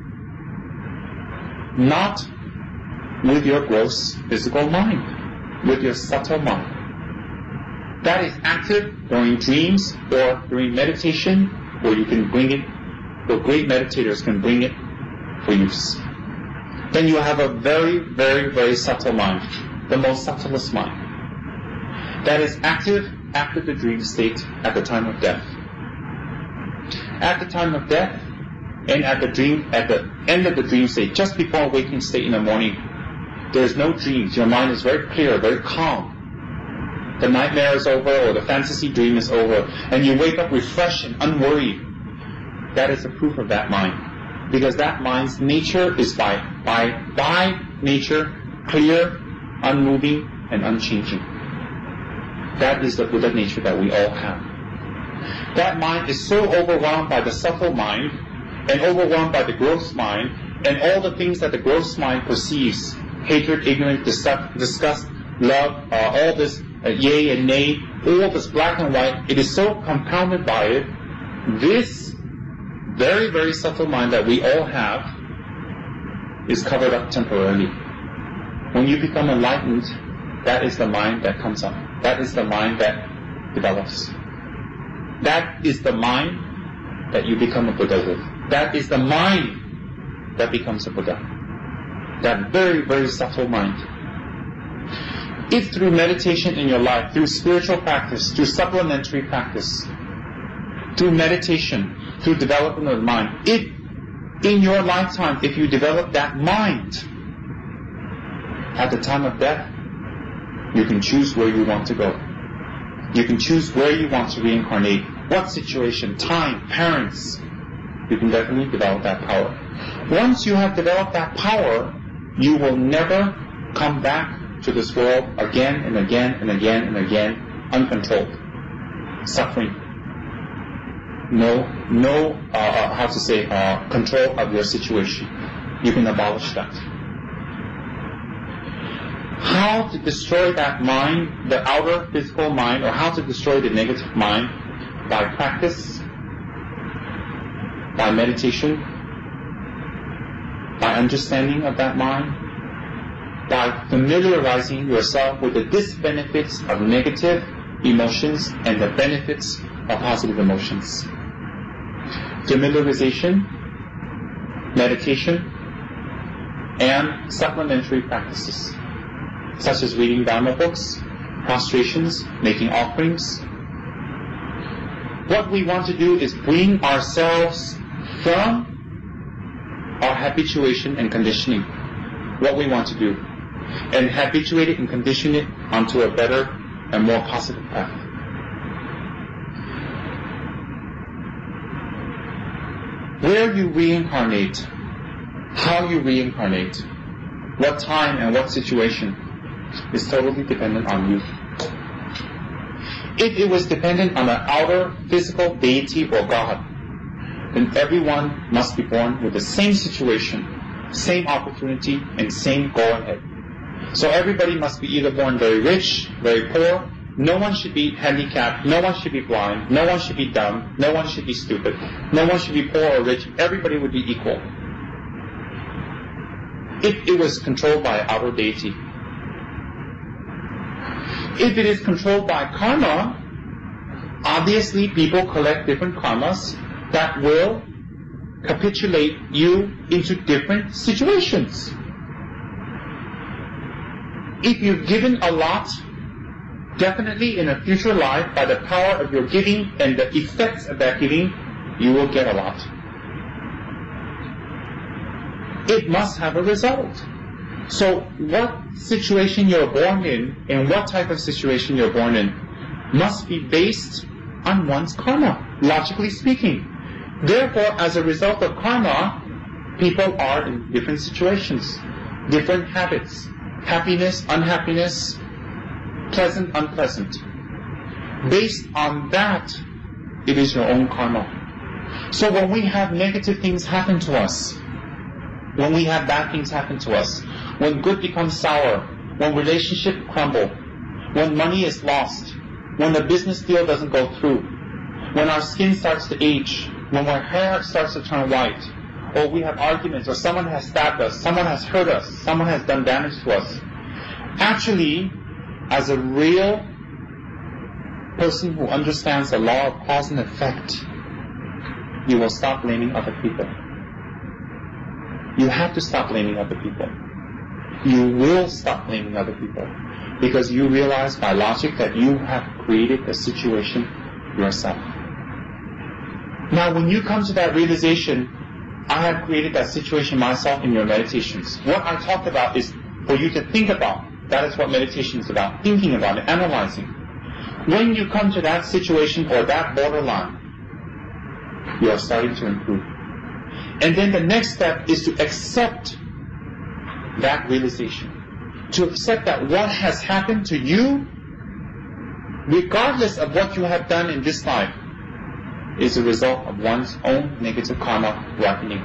Not with your gross physical mind, with your subtle mind. That is active during dreams or during meditation, where you can bring it, where great meditators can bring it for use. Then you have a very, very, very subtle mind, the most subtlest mind. That is active after the dream state at the time of death. At the time of death, and at the dream, at the end of the dream state, just before waking state in the morning, there is no dreams. Your mind is very clear, very calm. The nightmare is over, or the fantasy dream is over, and you wake up refreshed and unworried. That is a proof of that mind, because that mind's nature is by by by nature clear, unmoving, and unchanging. That is the Buddha nature that we all have. That mind is so overwhelmed by the subtle mind and overwhelmed by the gross mind and all the things that the gross mind perceives, hatred, ignorance, disgust, love, uh, all this uh, yea and nay, all this black and white, it is so compounded by it. This very, very subtle mind that we all have is covered up temporarily. When you become enlightened, that is the mind that comes up. That is the mind that develops. That is the mind that you become a Buddha with. That is the mind that becomes a Buddha. That very, very subtle mind. If through meditation in your life, through spiritual practice, through supplementary practice, through meditation, through development of the mind, if in your lifetime, if you develop that mind, at the time of death, you can choose where you want to go. You can choose where you want to reincarnate, what situation, time, parents. You can definitely develop that power. Once you have developed that power, you will never come back to this world again and again and again and again, uncontrolled, suffering. No, no, uh, uh, how to say, uh, control of your situation. You can abolish that. How to destroy that mind, the outer physical mind, or how to destroy the negative mind? By practice, by meditation, by understanding of that mind, by familiarizing yourself with the disbenefits of negative emotions and the benefits of positive emotions. Familiarization, meditation, and supplementary practices, such as reading Dharma books, prostrations, making offerings. What we want to do is bring ourselves from our habituation and conditioning, what we want to do, and habituate it and condition it onto a better and more positive path. Where you reincarnate, how you reincarnate, what time and what situation is totally dependent on you. If it was dependent on an outer physical deity or God, then everyone must be born with the same situation, same opportunity, and same goal ahead. So everybody must be either born very rich, very poor. No one should be handicapped. No one should be blind. No one should be dumb. No one should be stupid. No one should be poor or rich. Everybody would be equal. If it was controlled by outer deity. If it is controlled by karma, obviously people collect different karmas that will capitulate you into different situations. If you've given a lot, definitely in a future life, by the power of your giving and the effects of that giving, you will get a lot. It must have a result. So what situation you're born in and what type of situation you're born in must be based on one's karma, logically speaking. Therefore, as a result of karma, people are in different situations, different habits, happiness, unhappiness, pleasant, unpleasant. Based on that, it is your own karma. So when we have negative things happen to us, when we have bad things happen to us, when good becomes sour, when relationships crumble, when money is lost, when the business deal doesn't go through, when our skin starts to age, when our hair starts to turn white, or we have arguments, or someone has stabbed us, someone has hurt us, someone has done damage to us. Actually, as a real person who understands the law of cause and effect, you will stop blaming other people. You have to stop blaming other people. You will stop blaming other people because you realize by logic that you have created the situation yourself. Now, when you come to that realization, I have created that situation myself in your meditations. What I talked about is for you to think about. That is what meditation is about, thinking about it, analyzing. When you come to that situation or that borderline, you are starting to improve. And then the next step is to accept that realization. To accept that what has happened to you, regardless of what you have done in this life, is a result of one's own negative karma ripening.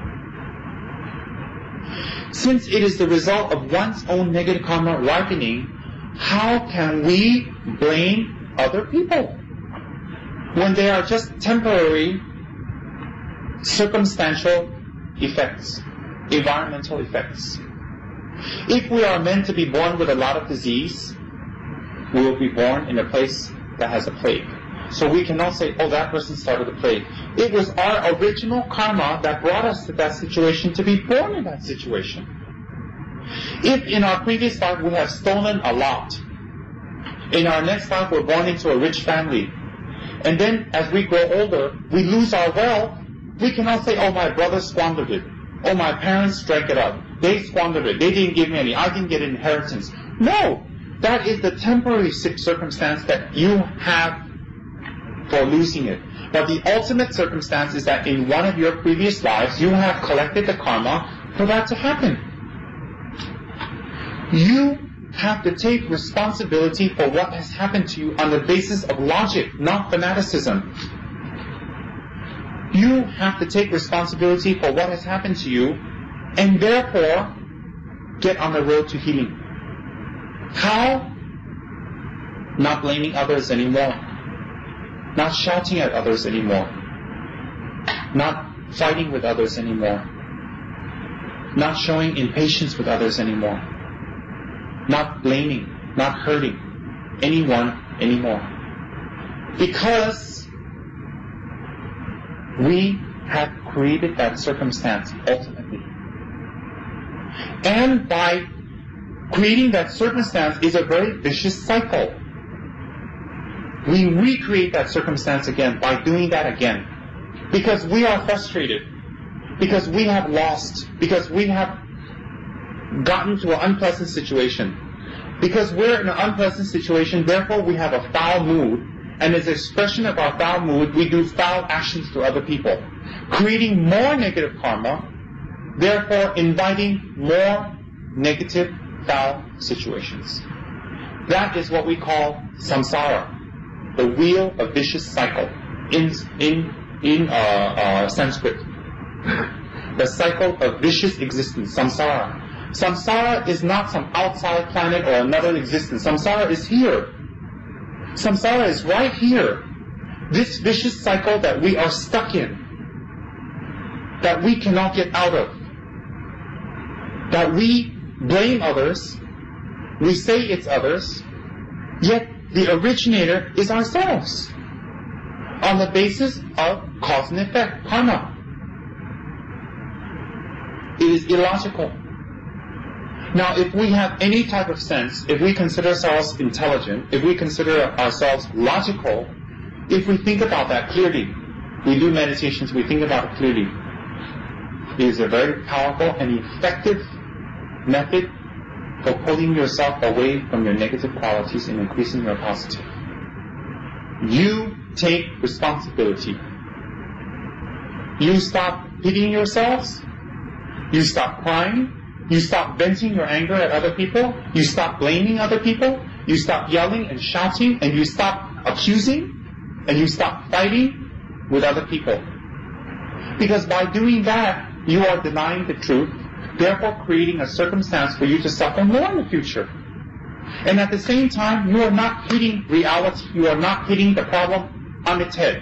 Since it is the result of one's own negative karma ripening, how can we blame other people when they are just temporary circumstantial effects, environmental effects? If we are meant to be born with a lot of disease, we will be born in a place that has a plague. So we cannot say, oh, that person started the plague. It was our original karma that brought us to that situation to be born in that situation. If in our previous life we have stolen a lot, in our next life we're born into a rich family, and then as we grow older, we lose our wealth, we cannot say, oh, my brother squandered it. Oh, my parents drank it up. They squandered it. They didn't give me any. I didn't get an inheritance. No, that is the temporary circumstance that you have for losing it. But the ultimate circumstance is that in one of your previous lives, you have collected the karma for that to happen. You have to take responsibility for what has happened to you on the basis of logic, not fanaticism. You have to take responsibility for what has happened to you and therefore get on the road to healing. How? Not blaming others anymore. Not shouting at others anymore. Not fighting with others anymore. Not showing impatience with others anymore. Not blaming, not hurting anyone anymore. Because we have created that circumstance ultimately. And by creating that circumstance is a very vicious cycle. We recreate that circumstance again by doing that again. Because we are frustrated. Because we have lost. Because we have gotten to an unpleasant situation. Because we're in an unpleasant situation, therefore we have a foul mood. And as an expression of our foul mood, we do foul actions to other people. Creating more negative karma, therefore inviting more negative, foul situations. That is what we call samsara, the wheel of vicious cycle in in in uh, uh, Sanskrit. The cycle of vicious existence, samsara. Samsara is not some outside planet or another existence. Samsara is here. Samsara is right here. This vicious cycle that we are stuck in, that we cannot get out of, that we blame others, we say it's others, yet the originator is ourselves, on the basis of cause and effect, karma. It is illogical. Now, if we have any type of sense, if we consider ourselves intelligent, if we consider ourselves logical, if we think about that clearly, we do meditations, we think about it clearly, it is a very powerful and effective method for pulling yourself away from your negative qualities and increasing your positive. You take responsibility. You stop pitying yourselves. You stop crying. You stop venting your anger at other people. You stop blaming other people. You stop yelling and shouting, and you stop accusing, and you stop fighting with other people. Because by doing that, you are denying the truth, therefore creating a circumstance for you to suffer more in the future. And at the same time, you are not hitting reality. You are not hitting the problem on its head.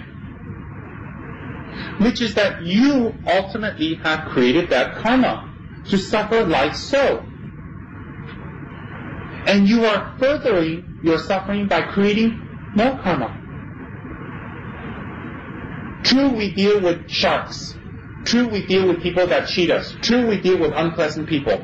Which is that you ultimately have created that karma to suffer like so. And you are furthering your suffering by creating more karma. True, we deal with sharks. True, we deal with people that cheat us. True, we deal with unpleasant people.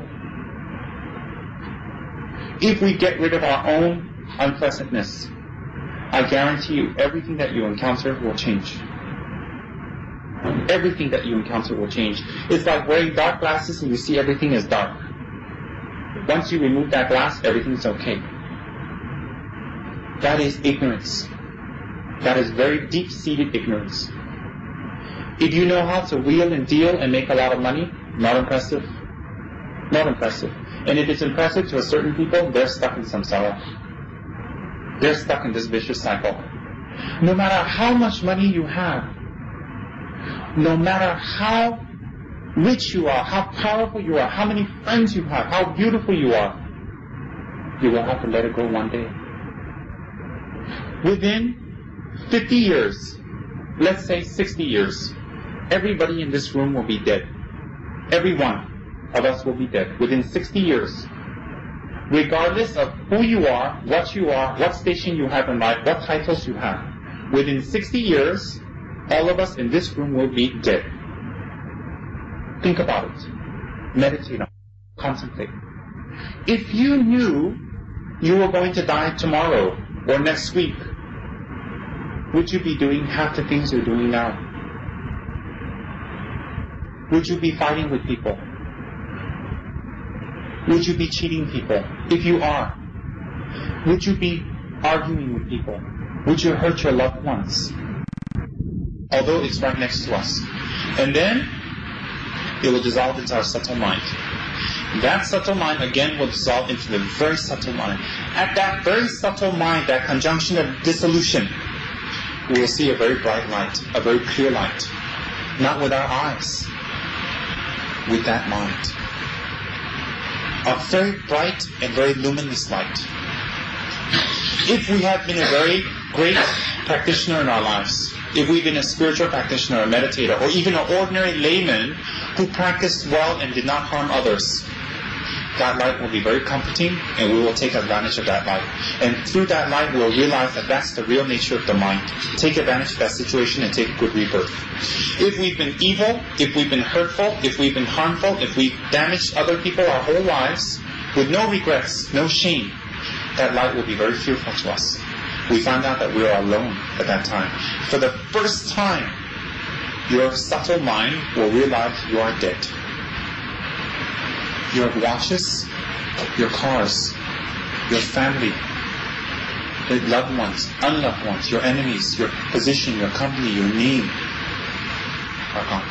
If we get rid of our own unpleasantness, I guarantee you everything that you encounter will change. Everything that you encounter will change. It's like wearing dark glasses and you see everything as dark. Once you remove that glass, everything's okay. That is ignorance. That is very deep-seated ignorance. If you know how to wheel and deal and make a lot of money, not impressive. Not impressive. And if it's impressive to a certain people, they're stuck in samsara. They're stuck in this vicious cycle. No matter how much money you have, no matter how rich you are, how powerful you are, how many friends you have, how beautiful you are, you will have to let it go one day. Within fifty years, let's say sixty years, everybody in this room will be dead. Every one of us will be dead within sixty years. Regardless of who you are, what you are, what station you have in life, what titles you have, within sixty years, all of us in this room will be dead. Think about it. Meditate on it. Contemplate. If you knew you were going to die tomorrow or next week, would you be doing half the things you're doing now? Would you be fighting with people? Would you be cheating people? If you are, would you be arguing with people? Would you hurt your loved ones? Although it's right next to us. And then it will dissolve into our subtle mind. That subtle mind again will dissolve into the very subtle mind. At that very subtle mind, that conjunction of dissolution, we will see a very bright light, a very clear light. Not with our eyes, with that mind. A very bright and very luminous light. If we have been a very great practitioner in our lives, if we've been a spiritual practitioner, a meditator, or even an ordinary layman who practiced well and did not harm others, that light will be very comforting, and we will take advantage of that light. And through that light, we'll realize that that's the real nature of the mind. Take advantage of that situation and take a good rebirth. If we've been evil, if we've been hurtful, if we've been harmful, if we've damaged other people our whole lives, with no regrets, no shame, that light will be very fearful to us. We find out that we are alone at that time. For the first time, your subtle mind will realize you are dead. Your watches, your cars, your family, your loved ones, unloved ones, your enemies, your position, your company, your name are gone.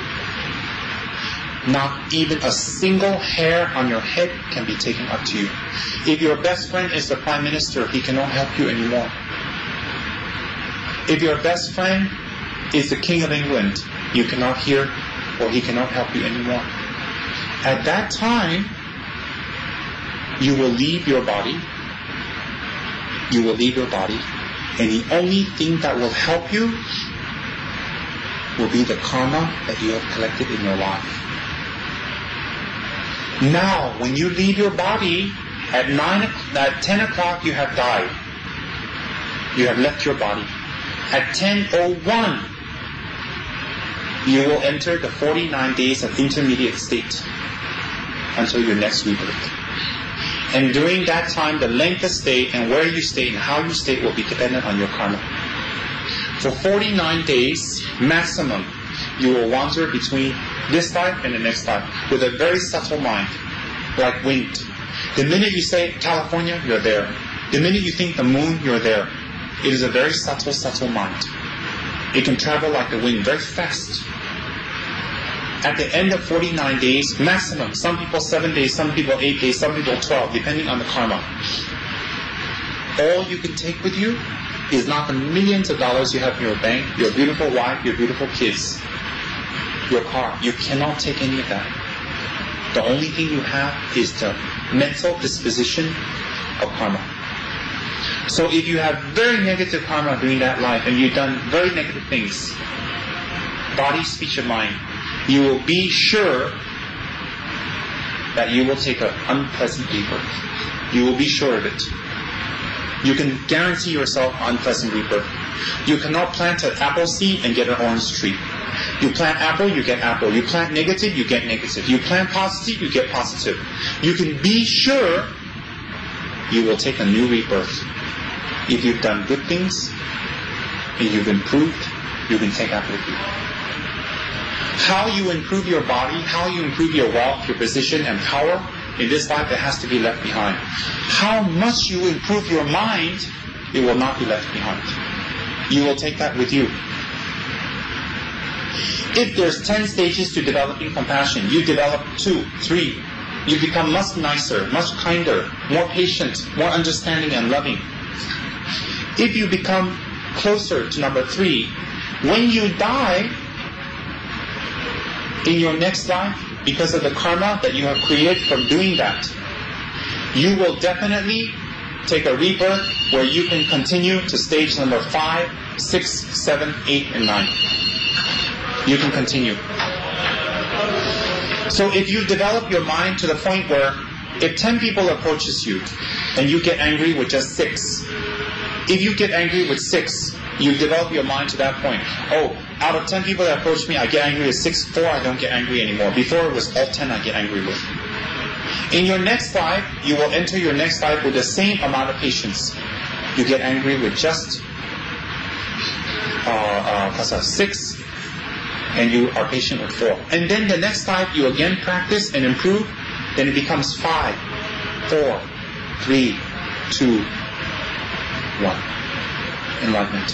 Not even a single hair on your head can be taken up to you. If your best friend is the Prime Minister, he cannot help you anymore. If your best friend is the King of England, you cannot hear or he cannot help you anymore. At that time, you will leave your body. You will leave your body, and the only thing that will help you will be the karma that you have collected in your life. Now, when you leave your body, at nine, at ten o'clock, you have died. You have left your body. At ten oh one, you will enter the forty-nine days of intermediate state until your next rebirth. And during that time, the length of stay and where you stay and how you stay will be dependent on your karma. For forty-nine days, maximum, you will wander between this life and the next life with a very subtle mind. like wind. The minute you say California, you're there. The minute you think the moon, you're there. It is a very subtle, subtle mind. It can travel like the wind, very fast. At the end of forty-nine days, maximum, some people seven days, some people eight days, some people twelve, depending on the karma. All you can take with you is not the millions of dollars you have in your bank, your beautiful wife, your beautiful kids, your car. You cannot take any of that. The only thing you have is the mental disposition of karma. So if you have very negative karma during that life and you've done very negative things, body, speech, and mind, you will be sure that you will take an unpleasant rebirth. You will be sure of it. You can guarantee yourself unpleasant rebirth. You cannot plant an apple seed and get an orange tree. You plant apple, you get apple. You plant negative, you get negative. You plant positive, you get positive. You can be sure you will take a new rebirth. If you've done good things and you've improved, you can take that with you. How you improve your body, how you improve your wealth, your position and power, in this life it has to be left behind. How much you improve your mind, it will not be left behind. You will take that with you. If there's ten stages to developing compassion, you develop two, three. You become much nicer, much kinder, more patient, more understanding and loving. If you become closer to number three, when you die in your next life, because of the karma that you have created from doing that, you will definitely take a rebirth where you can continue to stage number five, six, seven, eight, and nine. You can continue. So if you develop your mind to the point where if ten people approaches you and you get angry with just six, if you get angry with six, you develop your mind to that point. Oh, out of ten people that approach me, I get angry with six, four I don't get angry anymore. Before it was all ten I get angry with. In your next life, you will enter your next life with the same amount of patience. You get angry with just uh, uh, six, and you are patient with four. And then the next life, you again practice and improve, then it becomes five, four, three, two, one. Enlightenment.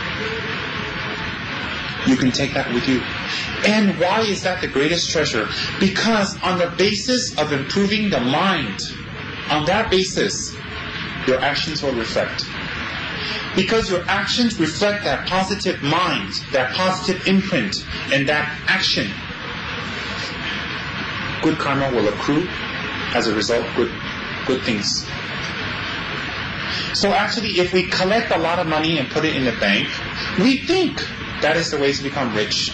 You can take that with you. And why is that the greatest treasure? Because on the basis of improving the mind, on that basis, your actions will reflect. Because your actions reflect that positive mind, that positive imprint, and that action, good karma will accrue. As a result, good, good things. So actually, if we collect a lot of money and put it in the bank, we think that is the way to become rich.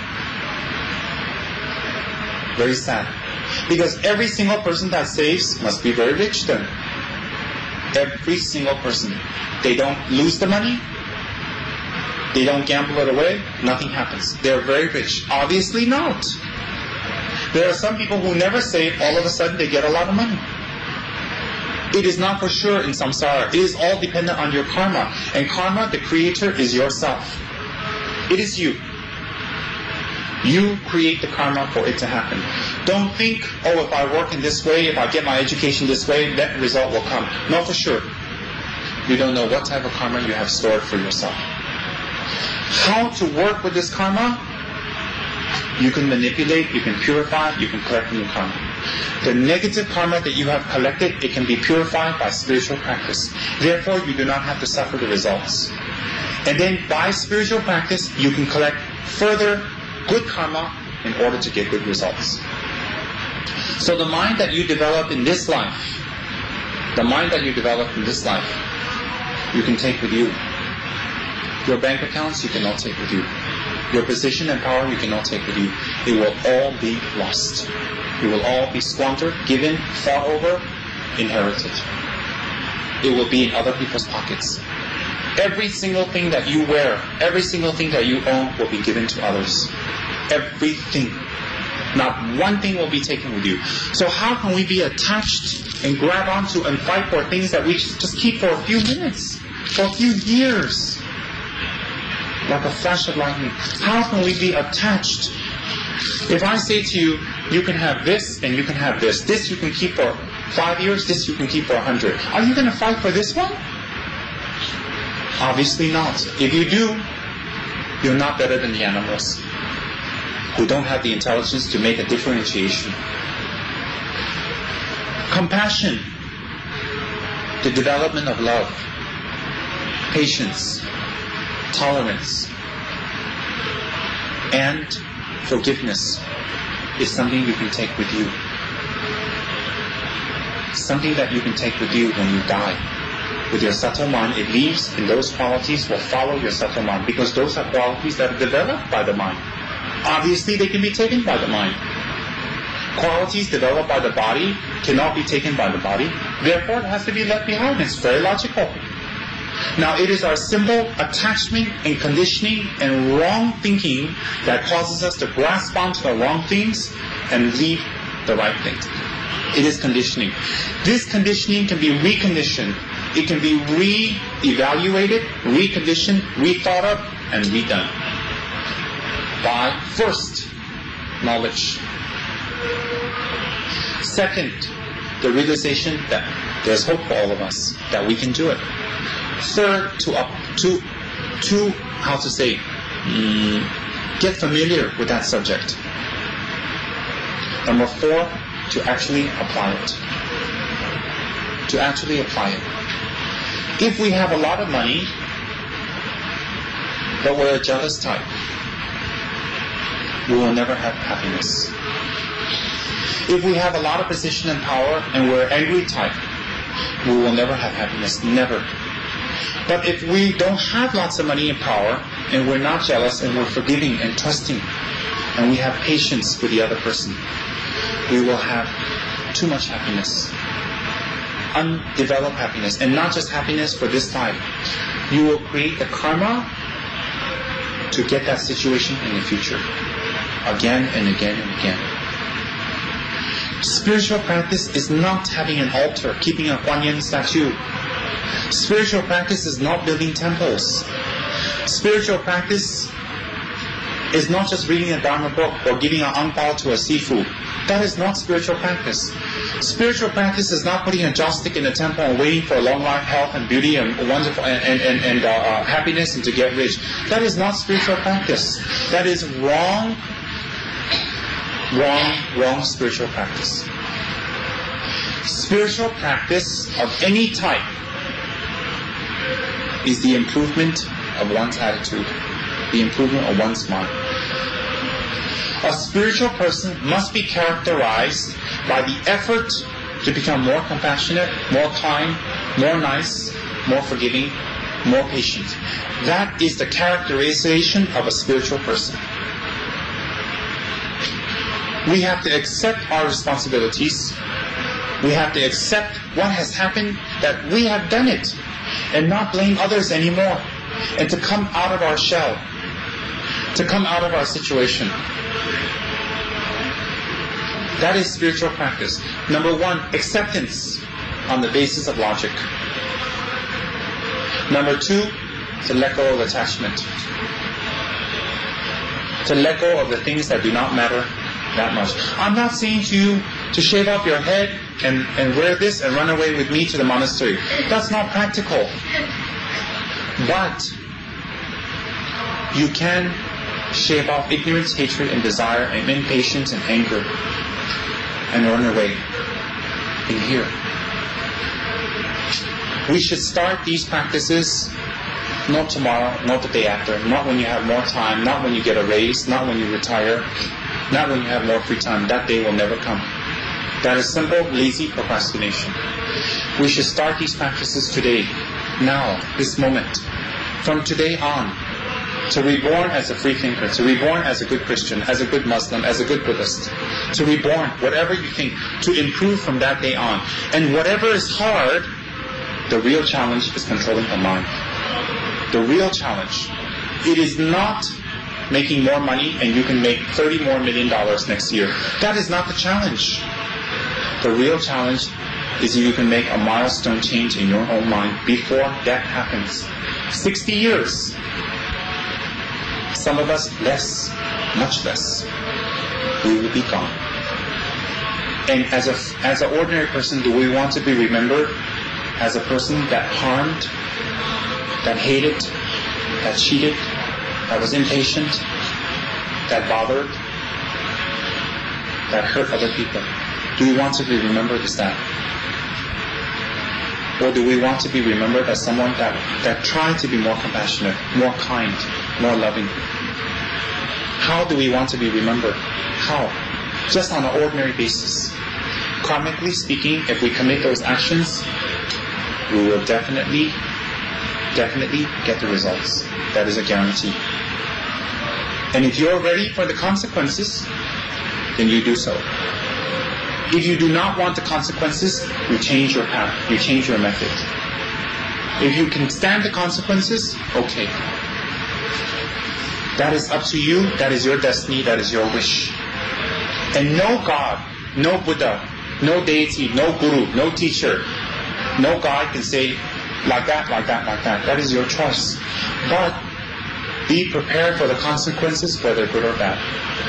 Very sad. Because every single person that saves must be very rich then. Every single person. They don't lose the money. They don't gamble it away. Nothing happens. They're very rich. Obviously not. There are some people who never save. All of a sudden they get a lot of money. It is not for sure in samsara. It is all dependent on your karma. And karma, the creator, is yourself. It is you. You create the karma for it to happen. Don't think, oh, if I work in this way, if I get my education this way, that result will come. No, for sure. You don't know what type of karma you have stored for yourself. How to work with this karma? You can manipulate, you can purify, you can collect new karma. The negative karma that you have collected, it can be purified by spiritual practice. Therefore, you do not have to suffer the results. And then by spiritual practice, you can collect further good karma in order to get good results. So the mind that you develop in this life, the mind that you develop in this life, you can take with you. Your bank accounts, you cannot take with you. Your position and power, you cannot take with you. It will all be lost. It will all be squandered, given, fought over, inherited. It will be in other people's pockets. Every single thing that you wear, every single thing that you own will be given to others. Everything. Not one thing will be taken with you. So how can we be attached and grab onto and fight for things that we just keep for a few minutes, for a few years? Like a flash of lightning. How can we be attached? If I say to you, You can have this and you can have this. This you can keep for five years, this you can keep for a hundred. Are you going to fight for this one? Obviously not. If you do, you're not better than the animals who don't have the intelligence to make a differentiation. Compassion, the development of love, patience, tolerance, and forgiveness is something you can take with you. Something that you can take with you when you die. With your subtle mind, it leaves, and those qualities will follow your subtle mind, because those are qualities that are developed by the mind. Obviously, they can be taken by the mind. Qualities developed by the body cannot be taken by the body. Therefore, it has to be left behind. It's very logical. Now, it is our simple attachment and conditioning and wrong thinking that causes us to grasp onto the wrong things and leave the right things. It is conditioning. This conditioning can be reconditioned. It can be re-evaluated, reconditioned, rethought of, and redone. By first, knowledge. Second, the realization that there's hope for all of us, that we can do it. Third, to up to to how to say, mm, get familiar with that subject. Number four, to actually apply it. To actually apply it. If we have a lot of money, but we're a jealous type, we will never have happiness. If we have a lot of position and power and we're angry type, we will never have happiness. Never. But if we don't have lots of money and power and we're not jealous and we're forgiving and trusting and we have patience with the other person, we will have too much happiness. Undeveloped happiness. And not just happiness for this time. You will create the karma to get that situation in the future. Again and again and again. Spiritual practice is not having an altar, keeping a Guan Yin statue. Spiritual practice is not building temples. Spiritual practice is not just reading a Dharma book or giving an ang pao to a sifu. That is not spiritual practice. Spiritual practice is not putting a joss stick in a temple and waiting for long life, health, and beauty, and wonderful and and and, and uh, uh, happiness, and to get rich. That is not spiritual practice. That is wrong, wrong, wrong spiritual practice. Spiritual practice of any type is the improvement of one's attitude, the improvement of one's mind. A spiritual person must be characterized by the effort to become more compassionate, more kind, more nice, more forgiving, more patient. That is the characterization of a spiritual person. We have to accept our responsibilities. We have to accept what has happened, that we have done it, and not blame others anymore, and to come out of our shell, to come out of our situation. That is spiritual practice. Number one, acceptance on the basis of logic. Number two, to let go of attachment. To let go of the things that do not matter that much. I'm not saying to you to shave off your head and, and wear this and run away with me to the monastery. That's not practical. But you can shave off ignorance, hatred, and desire, and impatience and anger, and run away in here. We should start these practices not tomorrow, not the day after, not when you have more time, not when you get a raise, not when you retire, not when you have more free time. That day will never come. That is simple, lazy procrastination. We should start these practices today, now, this moment, from today on. To reborn as a free thinker, to reborn as a good Christian, as a good Muslim, as a good Buddhist, to reborn, whatever you think, to improve from that day on. And whatever is hard, the real challenge is controlling the mind. The real challenge. It is not making more money and you can make thirty more million dollars next year. That is not the challenge. The real challenge is you can make a milestone change in your own mind before death happens. sixty years. Some of us less, much less. We will be gone. And as a as an ordinary person, do we want to be remembered as a person that harmed, that hated, that cheated, that was impatient, that bothered, that hurt other people? Do we want to be remembered as that? Or do we want to be remembered as someone that, that tried to be more compassionate, more kind, more loving? How do we want to be remembered? How? Just on an ordinary basis. Karmically speaking, if we commit those actions, we will definitely, definitely get the results. That is a guarantee. And if you're ready for the consequences, then you do so. If you do not want the consequences, you change your path, you change your method. If you can stand the consequences, okay. That is up to you, that is your destiny, that is your wish. And no God, no Buddha, no deity, no guru, no teacher, no guide can say, like that, like that, like that. That is your choice. But be prepared for the consequences, whether good or bad.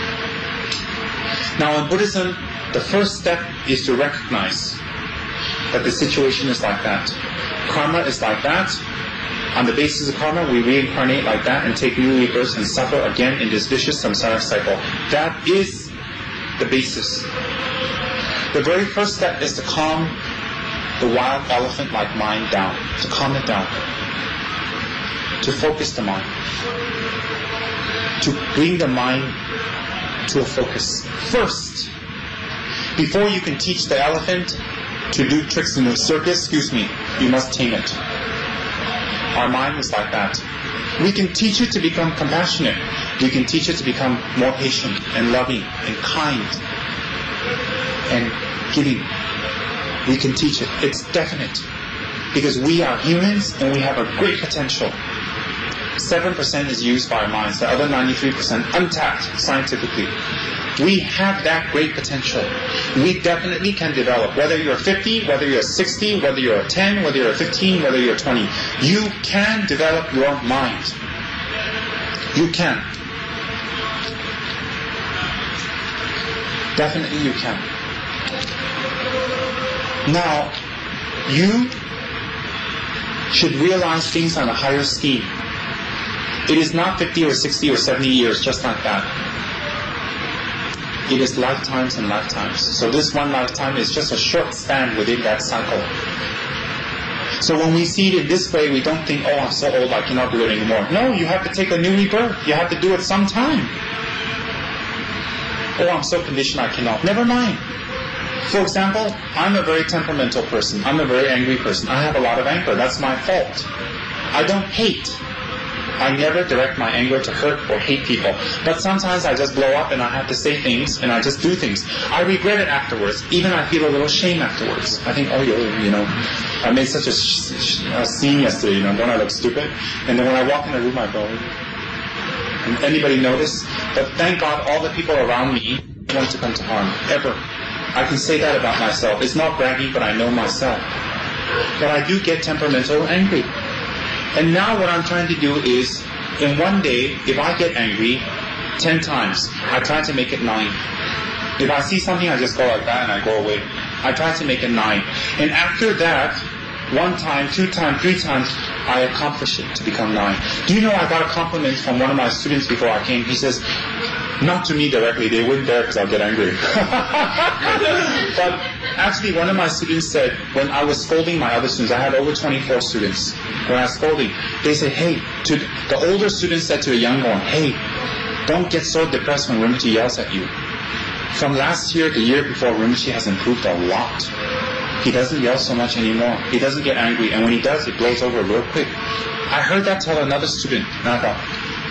Now in Buddhism, the first step is to recognize that the situation is like that. Karma is like that. On the basis of karma, we reincarnate like that and take new rebirths and suffer again in this vicious samsara cycle. That is the basis. The very first step is to calm the wild elephant-like mind down, to calm it down, to focus the mind, to bring the mind to a focus. First, before you can teach the elephant to do tricks in the circus, excuse me, you must tame it. Our mind is like that. We can teach it to become compassionate. We can teach it to become more patient and loving and kind and giving. We can teach it. It's definite. Because we are humans and we have a great potential. seven percent is used by our minds. The other ninety-three percent untapped scientifically. We have that great potential. We definitely can develop. Whether you're fifty, whether you're sixty, whether you're ten, whether you're fifteen, whether you're twenty. You can develop your mind. You can. Definitely you can. Now, you should realize things on a higher scheme. It is not fifty or sixty or seventy years just like that. It is lifetimes and lifetimes. So this one lifetime is just a short span within that cycle. So when we see it in this way, we don't think, oh, I'm so old, I cannot do it anymore. No, you have to take a new rebirth. You have to do it sometime. Oh, I'm so conditioned, I cannot. Never mind. For example, I'm a very temperamental person. I'm a very angry person. I have a lot of anger. That's my fault. I don't hate. I never direct my anger to hurt or hate people. But sometimes I just blow up and I have to say things and I just do things. I regret it afterwards. Even I feel a little shame afterwards. I think, oh, you know, I made such a, sh- sh- a scene yesterday, you know, don't I look stupid? And then when I walk in the room, I go, and anybody notice? But thank God all the people around me want to come to harm, ever. I can say that about myself. It's not bragging, but I know myself. But I do get temperamental and angry. And now what I'm trying to do is, in one day, if I get angry ten times, I try to make it nine. If I see something, I just go like that and I go away. I try to make it nine. And after that, one time, two times, three times, I accomplish it to become nine. Do you know I got a compliment from one of my students before I came? He says, not to me directly, they wouldn't dare because I'll get angry. But actually one of my students said, when I was scolding my other students, I had over twenty-four students. When I was scolding, they said, hey, to the older student said to the younger one, hey, don't get so depressed when Rinpoche yells at you. From last year, the year before, Rinpoche has improved a lot. He doesn't yell so much anymore. He doesn't get angry, and when he does, it blows over real quick. I heard that tell another student, and I thought,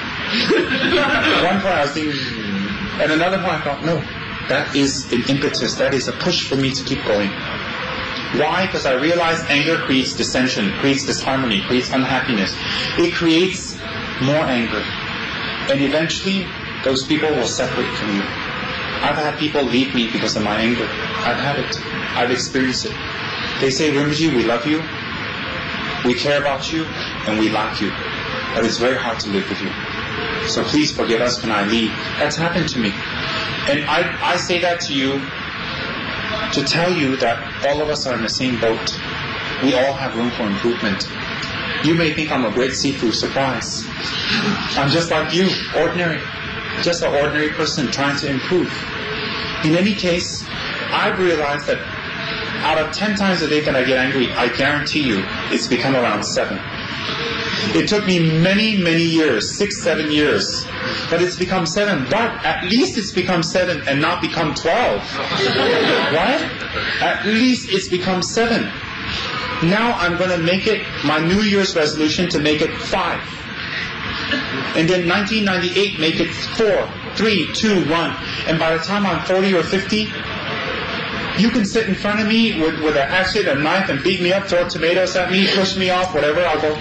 at one point I was thinking, at another point I thought, no, that is an impetus, that is a push for me to keep going. Why? Because I realized anger creates dissension, creates disharmony, creates unhappiness. It creates more anger. And eventually, those people will separate from you. I've had people leave me because of my anger. I've had it. I've experienced it. They say, Rinpoche, we love you, we care about you, and we like you. But it's very hard to live with you. So please forgive us when I leave. That's happened to me. And I, I say that to you to tell you that all of us are in the same boat. We all have room for improvement. You may think I'm a great seafood surprise. I'm just like you, ordinary. Just an ordinary person trying to improve. In any case, I've realized that out of ten times a day that I get angry, I guarantee you it's become around seven. It took me many, many years, six, seven years, but it's become seven. But at least it's become seven and not become twelve. Right? At least it's become seven. Now I'm going to make it my New Year's resolution to make it five. And then nineteen ninety-eight, make it four, three, two, one. And by the time I'm forty or fifty, you can sit in front of me with, with an axe and a knife and beat me up, throw tomatoes at me, push me off, whatever, I'll go.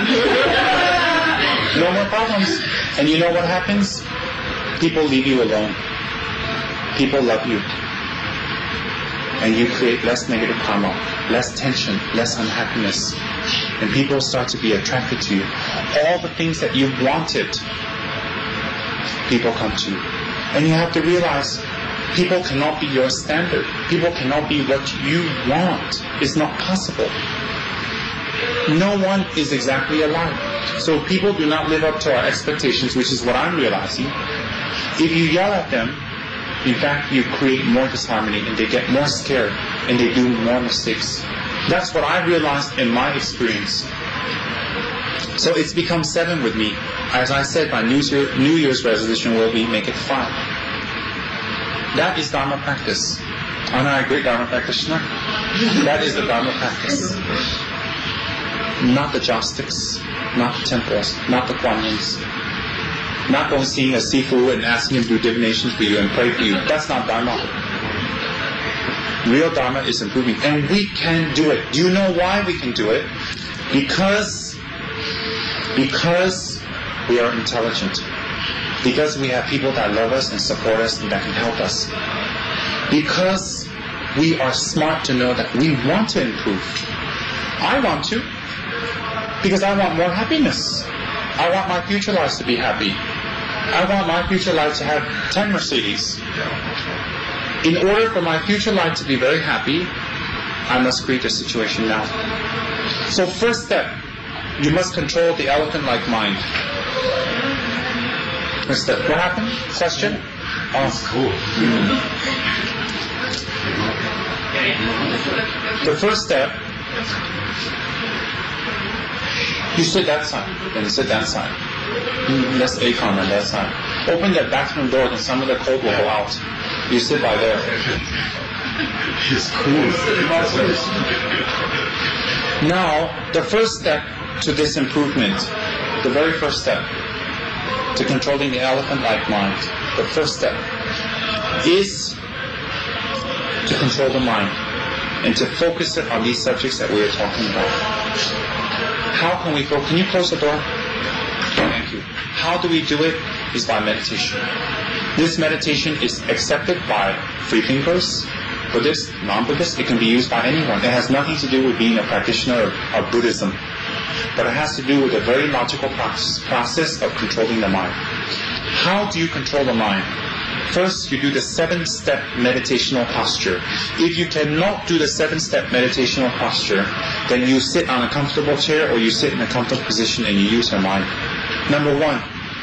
No more problems. And you know what happens? People leave you alone. People love you. And you create less negative karma, less tension, less unhappiness. And people start to be attracted to you. All the things that you wanted, people come to you. And you have to realize, people cannot be your standard. People cannot be what you want. It's not possible. No one is exactly alike. So people do not live up to our expectations, which is what I'm realizing. If you yell at them, in fact, you create more disharmony and they get more scared and they do more mistakes. That's what I realized in my experience. So it's become seven with me. As I said, my New, Year, New Year's resolution will be make it five. That is Dharma practice. Aren't I a great Dharma practitioner? That is the Dharma practice. Not the jostics, not the temples, not the Kuan Yins. Not going seeing a sifu and asking him to do divinations for you and pray for you. That's not Dharma. Real Dharma is improving. And we can do it. Do you know why we can do it? Because, because we are intelligent. Because we have people that love us and support us and that can help us. Because we are smart to know that we want to improve. I want to. Because I want more happiness. I want my future lives to be happy. I want my future life to have ten Mercedes. In order for my future life to be very happy, I must create a situation now. So first step, you must control the elephant-like mind. First step. What happened? Question? Oh, cool. The first step, you sit that side, then you sit that side. Mm, that's A COM on that side. Open that bathroom door and some of the cold will go out. You sit by there. She's cool. Now, the first step to this improvement, the very first step to controlling the elephant-like mind, the first step is to control the mind and to focus it on these subjects that we are talking about. How can we go? Can you close the door? Thank you. How do we do it? Is by meditation. This meditation is accepted by free thinkers, Buddhists, non-Buddhists. It can be used by anyone. It has nothing to do with being a practitioner of Buddhism, but it has to do with a very logical process of controlling the mind. How do you control the mind? First, you do the seven-step meditational posture. If you cannot do the seven-step meditational posture, then you sit on a comfortable chair or you sit in a comfortable position and you use your mind. Number one,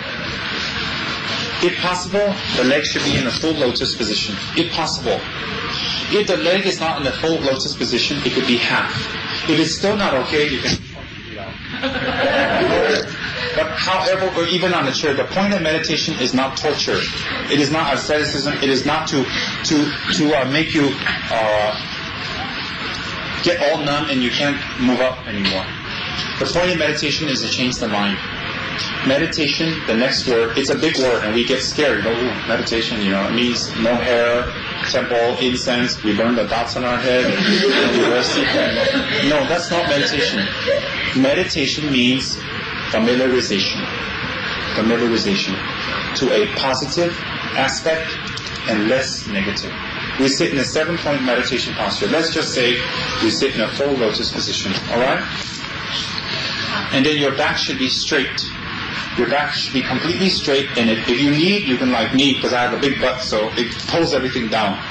if possible, the leg should be in a full lotus position. If possible. If the leg is not in a full lotus position, it could be half. If it's still not okay, you can... But however, or even on the chair, the point of meditation is not torture. It is not asceticism. It is not to to to uh, make you uh, get all numb and you can't move up anymore. The point of meditation is to change the mind. Meditation, the next word, it's a big word and we get scared. You know, ooh, meditation, you know, it means no hair, temple, incense, we burn the dots on our head. No, that's not meditation. Meditation means familiarization. Familiarization to a positive aspect and less negative. We sit in a seven-point meditation posture. Let's just say we sit in a full lotus position. Alright? And then your back should be straight. Your back should be completely straight, and if, if you need, you can like me, because I have a big butt, so it pulls everything down.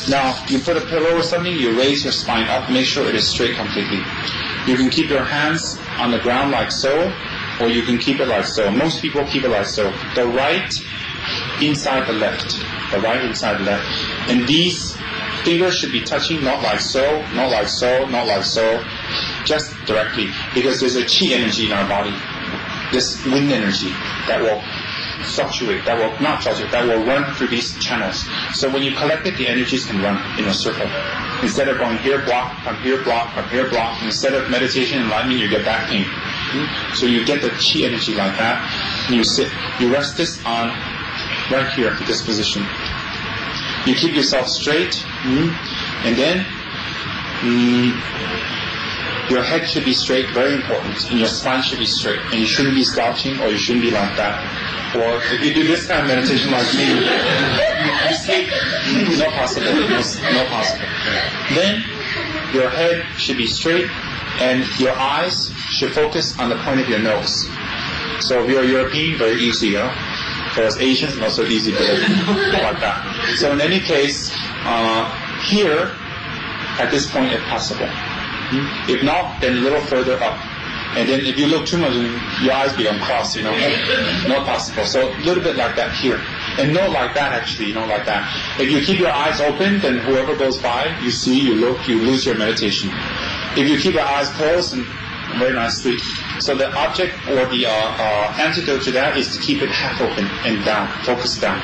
Now, you put a pillow or something, you raise your spine up, make sure it is straight completely. You can keep your hands on the ground like so, or you can keep it like so. Most people keep it like so. The right inside the left. The right inside the left. And these fingers should be touching, not like so, not like so, not like so, just directly. Because there's a chi energy in our body. This wind energy that will fluctuate, that will not fluctuate, that will run through these channels. So when you collect it, the energies can run in a circle. Instead of going here block, come here block, come here block, instead of meditation and enlightenment, you get back pain. So you get the chi energy like that, and you sit, you rest this on right here, this position. You keep yourself straight, and then mm, your head should be straight, very important, and your spine should be straight, and you shouldn't be slouching, or you shouldn't be like that. Or if you do this kind of meditation like me, you sleep, not possible, no, no possible. Then your head should be straight, and your eyes should focus on the point of your nose. So if you're a European, very easy, huh? For us Asians, not so easy, but like that. So in any case, uh, here, at this point, if possible. If not, then a little further up. And then if you look too much, your eyes become crossed, you know. Not possible. So a little bit like that here. And not like that, actually, not like that. If you keep your eyes open, then whoever goes by, you see, you look, you lose your meditation. If you keep your eyes closed, and very nicely. So the object or the uh, uh, antidote to that is to keep it half open and down, focus down.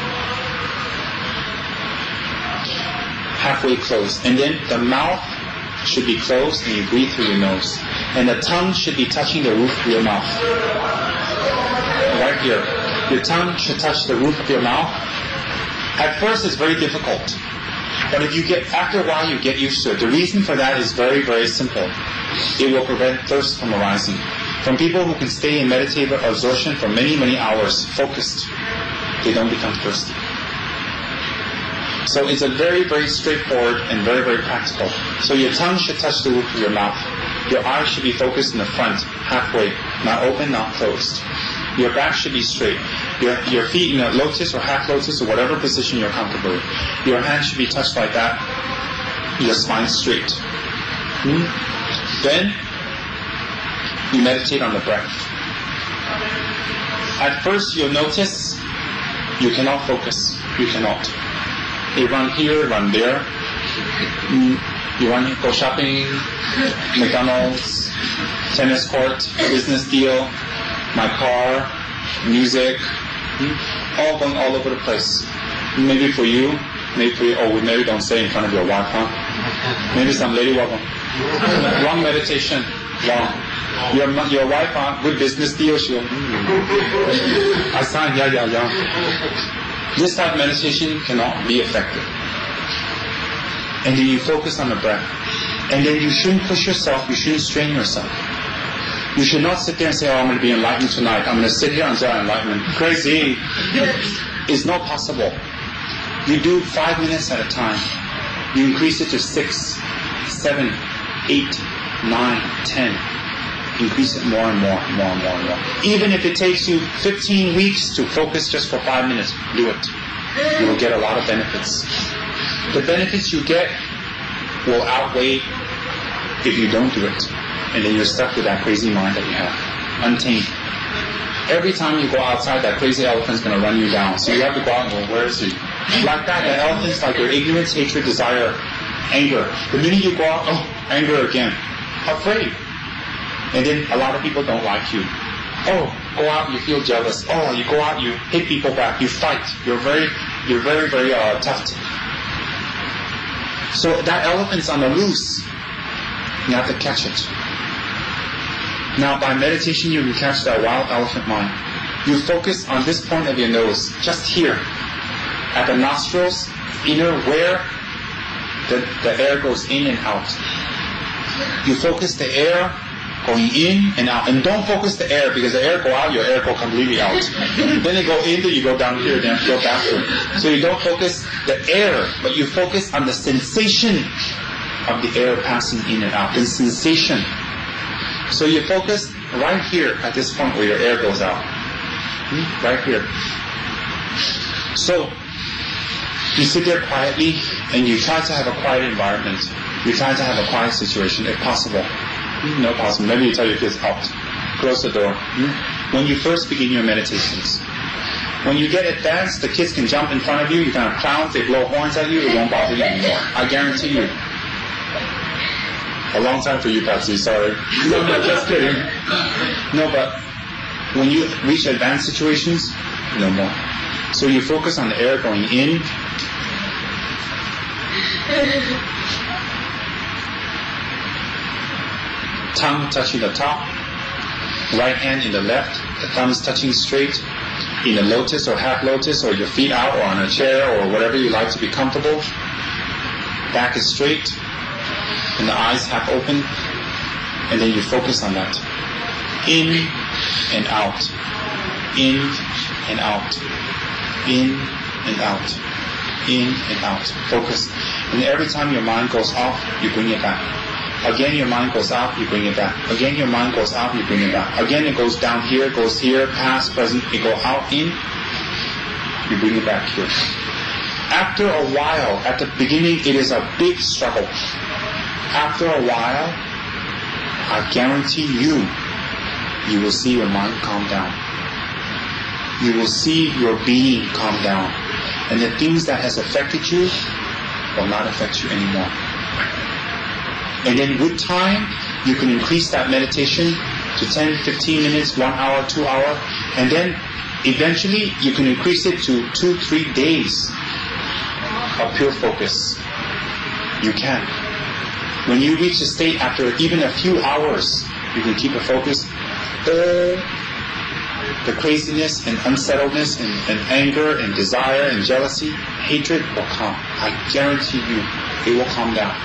Halfway closed. And then the mouth should be closed and you breathe through your nose. And the tongue should be touching the roof of your mouth. Right here. Your tongue should touch the roof of your mouth. At first it's very difficult. But if you get, after a while you get used to it. The reason for that is very, very simple. It will prevent thirst from arising. From people who can stay in meditative absorption for many, many hours, focused, they don't become thirsty. So it's a very, very straightforward and very, very practical. So your tongue should touch the roof of your mouth. Your eyes should be focused in the front, halfway, not open, not closed. Your back should be straight. Your, your feet in a lotus or half lotus or whatever position you're comfortable with. Your hands should be touched like that. Your spine straight. Hmm? Then you meditate on the breath. At first you'll notice you cannot focus. You cannot. You run here, run there. You run, go shopping, McDonald's, tennis court, business deal, my car, music, all going all over the place. Maybe for you, maybe for you, oh, maybe don't say in front of your wife, huh? Maybe some lady walk on. Wrong meditation, wrong. Your your wife, huh? Good business deal, she'll, I sign, yeah, yeah, yeah. This type of meditation cannot be effective. And then you focus on the breath. And then you shouldn't push yourself, you shouldn't strain yourself. You should not sit there and say, oh, I'm going to be enlightened tonight. I'm going to sit here until I'm enlightenment. Crazy. It's not possible. You do five minutes at a time. You increase it to six, seven, eight, nine, ten. Increase it more and more and more and more and more. Even if it takes you fifteen weeks to focus just for five minutes, do it. You will get a lot of benefits. The benefits you get will outweigh if you don't do it. And then you're stuck with that crazy mind that you have, untamed. Every time you go outside, that crazy elephant's going to run you down. So you have to go out and go, where is he? Like that, the elephant's like your ignorance, hatred, desire, anger. The minute you go out, oh, anger again. Afraid. And then a lot of people don't like you. Oh, go out, you feel jealous. Oh, you go out, you hit people back, you fight. You're very, you're very, very uh, tough. So that elephant's on the loose. You have to catch it. Now, by meditation, you can catch that wild elephant mind. You focus on this point of your nose, just here, at the nostrils, inner, where the, the air goes in and out. You focus the air going in and out. And don't focus the air, because the air go out, your air go completely out. Then they go in, then you go down here, then go backward. So you don't focus the air, but you focus on the sensation of the air passing in and out. The sensation. So you focus right here at this point where your air goes out. Right here. So You sit there quietly and you try to have a quiet environment. You try to have a quiet situation if possible. No possible. Maybe you tell your kids out. Close the door. When you first begin your meditations. When you get advanced, the kids can jump in front of you. You can have clowns. They blow horns at you. It won't bother you anymore. I guarantee you. A long time for you, Patsy. Sorry. No, no, just kidding. No, but when you reach advanced situations, no more. So you focus on the air going in. Tongue touching the top. Right hand in the left. The thumbs touching straight. In a lotus or half lotus, or your feet out, or on a chair, or whatever you like to be comfortable. Back is straight. And the eyes half open. And then you focus on that. In and out. In and out. In and out. In and out. Focus. And every time your mind goes off, you bring it back. Again your mind goes out, you bring it back. Again your mind goes out, you bring it back. Again it goes down here, goes here, past, present, it go out, in, you bring it back here. After a while, at the beginning it is a big struggle. After a while, I guarantee you, you will see your mind calm down. You will see your being calm down. And the things that has affected you will not affect you anymore. And then with time, you can increase that meditation to ten, fifteen minutes, one hour, two hour. And then eventually you can increase it to two, three days of pure focus. You can. When you reach a state after even a few hours, you can keep a focus. Uh, the craziness and unsettledness and, and anger and desire and jealousy, hatred will calm. I guarantee you, it will calm down.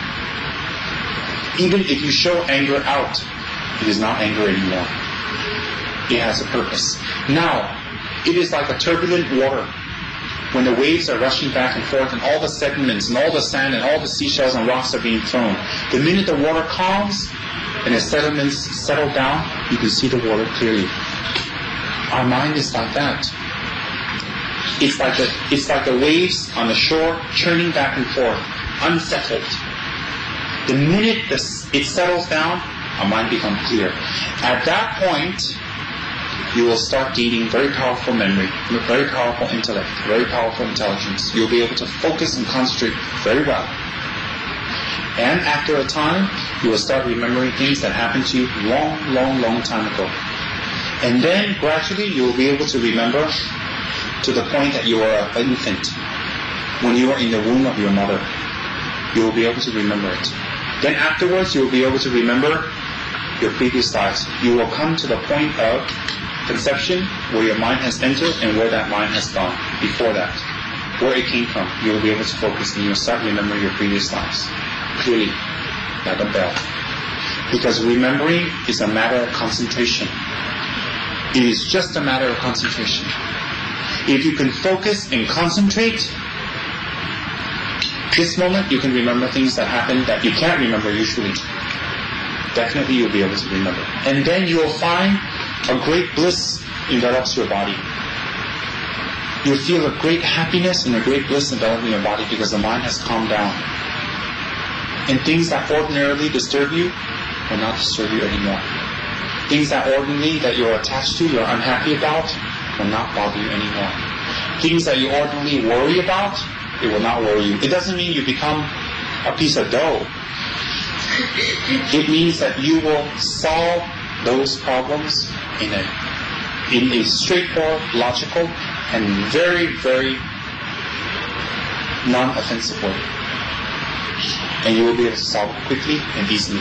Even if you show anger out, it is not anger anymore. It has a purpose. Now, it is like a turbulent water. When the waves are rushing back and forth and all the sediments and all the sand and all the seashells and rocks are being thrown, the minute the water calms and the sediments settle down, you can see the water clearly. Our mind is like that. It's like the, it's like the waves on the shore churning back and forth, unsettled. The minute the, it settles down, our mind becomes clear. At that point, you will start gaining very powerful memory, very powerful intellect, very powerful intelligence. You'll be able to focus and concentrate very well. And after a time, you will start remembering things that happened to you long, long, long time ago. And then gradually you will be able to remember to the point that you are an infant. When you are in the womb of your mother, you will be able to remember it. Then afterwards, you will be able to remember your previous lives. You will come to the point of conception where your mind has entered and where that mind has gone before that. Where it came from, you will be able to focus and you will start remembering your previous lives. Clearly, like a bell. Because remembering is a matter of concentration. It is just a matter of concentration. If you can focus and concentrate, this moment you can remember things that happened that you can't remember usually. Definitely you'll be able to remember. And then you will find a great bliss envelops your body. You'll feel a great happiness and a great bliss enveloping your body because the mind has calmed down. And things that ordinarily disturb you will not disturb you anymore. Things that ordinarily that you're attached to, you're unhappy about, will not bother you anymore. Things that you ordinarily worry about, it will not worry you. It doesn't mean you become a piece of dough. It means that you will solve those problems in a in a straightforward, logical, and very, very non-offensive way. And you will be able to solve it quickly and easily.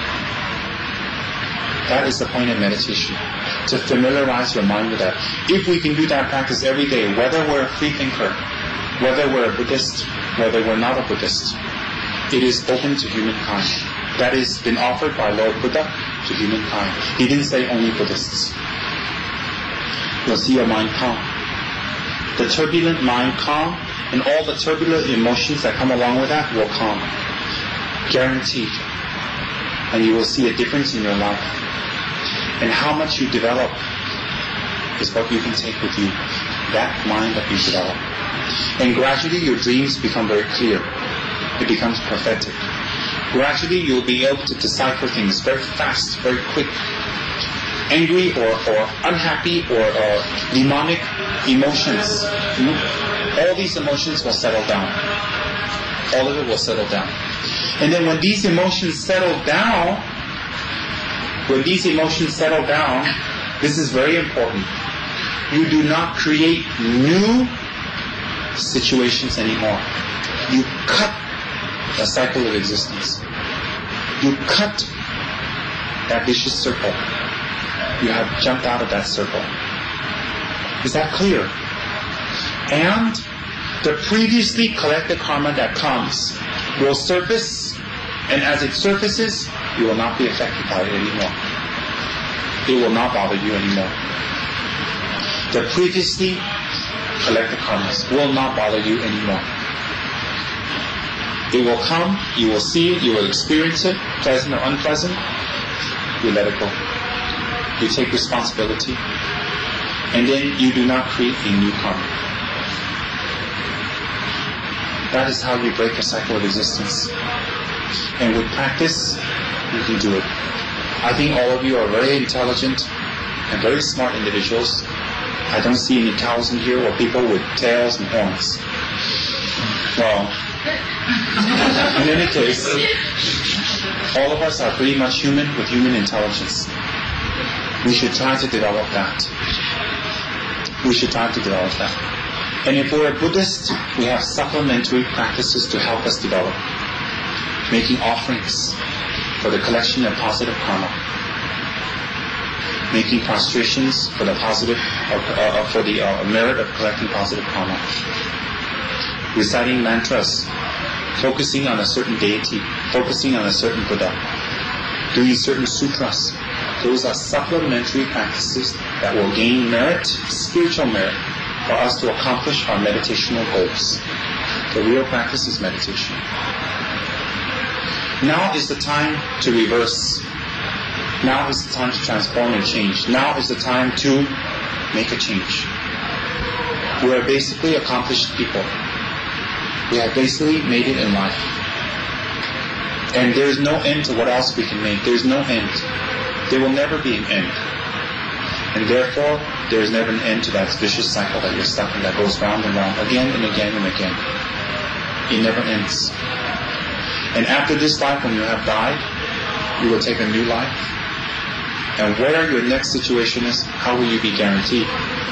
That is the point of meditation. To familiarize your mind with that. If we can do that practice every day, whether we're a free thinker, whether we're a Buddhist, whether we're not a Buddhist, it is open to humankind. That has been offered by Lord Buddha to humankind. He didn't say only Buddhists. You'll see your mind calm. The turbulent mind calm, and all the turbulent emotions that come along with that will calm. Guaranteed. And you will see a difference in your life. And how much you develop is what you can take with you. that mind that you develop. And gradually your dreams become very clear. It becomes prophetic. Gradually you'll be able to decipher things very fast, very quick. Angry or, or unhappy or uh, demonic emotions. Hmm? All these emotions will settle down. All of it will settle down. And then when these emotions settle down, when these emotions settle down, this is very important. You do not create new situations anymore. You cut the cycle of existence. You cut that vicious circle. You have jumped out of that circle. Is that clear? And the previously collected karma that comes will surface, and as it surfaces, you will not be affected by it anymore. It will not bother you anymore. The previously collected karmas will not bother you anymore. It will come, you will see it, you will experience it, pleasant or unpleasant, you let it go. You take responsibility, and then you do not create a new karma. That is how you break a cycle of existence. And with practice, you can do it. I think all of you are very intelligent and very smart individuals. I don't see any cows in here or people with tails and horns. Well, in any case, all of us are pretty much human with human intelligence. We should try to develop that. We should try to develop that. And if we're a Buddhist, we have supplementary practices to help us develop. Making offerings for the collection of positive karma. Making prostrations for the positive, uh, uh, for the uh, merit of collecting positive karma. Reciting mantras, focusing on a certain deity, focusing on a certain Buddha, doing certain sutras. Those are supplementary practices that will gain merit, spiritual merit, for us to accomplish our meditational goals. The real practice is meditation. Now is the time to reverse. Now is the time to transform and change. Now is the time to make a change. We are basically accomplished people. We have basically made it in life. And there is no end to what else we can make. There is no end. There will never be an end. And therefore, there is never an end to that vicious cycle that you're stuck in, that goes round and round, again and again and again. It never ends. And after this life, when you have died, you will take a new life. And where your next situation is, how will you be guaranteed?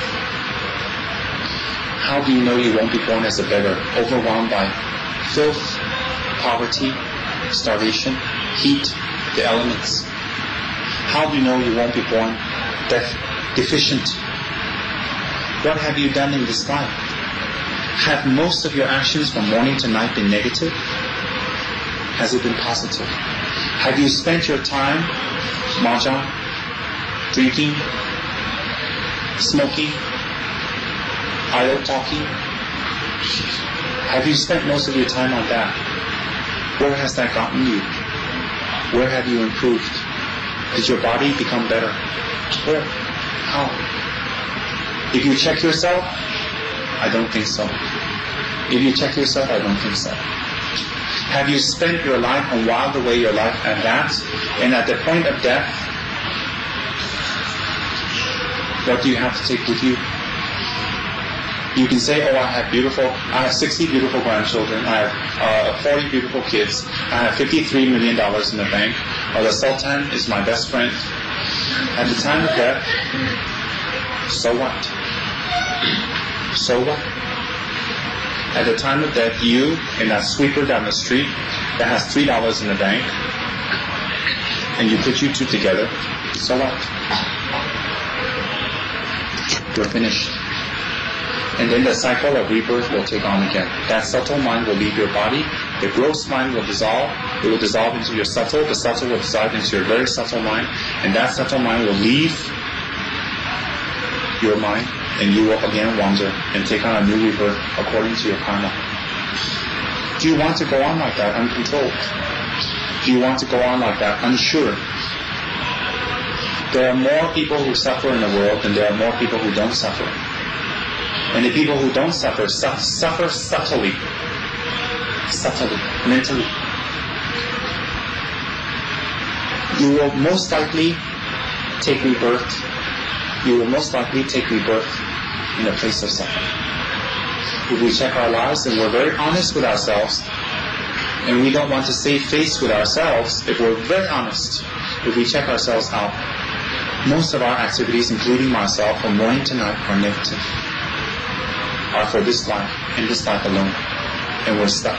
How do you know you won't be born as a beggar, overwhelmed by filth, poverty, starvation, heat, the elements? How do you know you won't be born deaf, deficient? What have you done in this life? Have most of your actions from morning to night been negative? Has it been positive? Have you spent your time mahjong, drinking, smoking, idle talking? Have you spent most of your time on that? Where has that gotten you? Where have you improved? Did your body become better? Where? How? If you check yourself, I don't think so. If you check yourself, I don't think so. Have you spent your life and whiled away your life at that? And at the point of death, what do you have to take with you? You can say, oh, I have beautiful, I have sixty beautiful grandchildren, I have uh, forty beautiful kids, I have fifty-three million dollars in the bank, or the Sultan is my best friend. At the time of death, so what? So what? At the time of death, you and that sweeper down the street that has three dollars in the bank, and you put you two together, so what? You're finished. And then the cycle of rebirth will take on again. That subtle mind will leave your body. The gross mind will dissolve. It will dissolve into your subtle. The subtle will dissolve into your very subtle mind. And that subtle mind will leave your mind. And you will again wander and take on a new rebirth according to your karma. Do you want to go on like that, uncontrolled? Do you want to go on like that, unsure? There are more people who suffer in the world than there are more people who don't suffer. And the people who don't suffer, su- suffer subtly. Subtly, mentally. You will most likely take rebirth. You will most likely take rebirth in a place of suffering. If we check our lives and we're very honest with ourselves, and we don't want to save face with ourselves, if we're very honest, if we check ourselves out, most of our activities, including myself, from morning to night, are negative, are for this life, and this life alone, and we're stuck.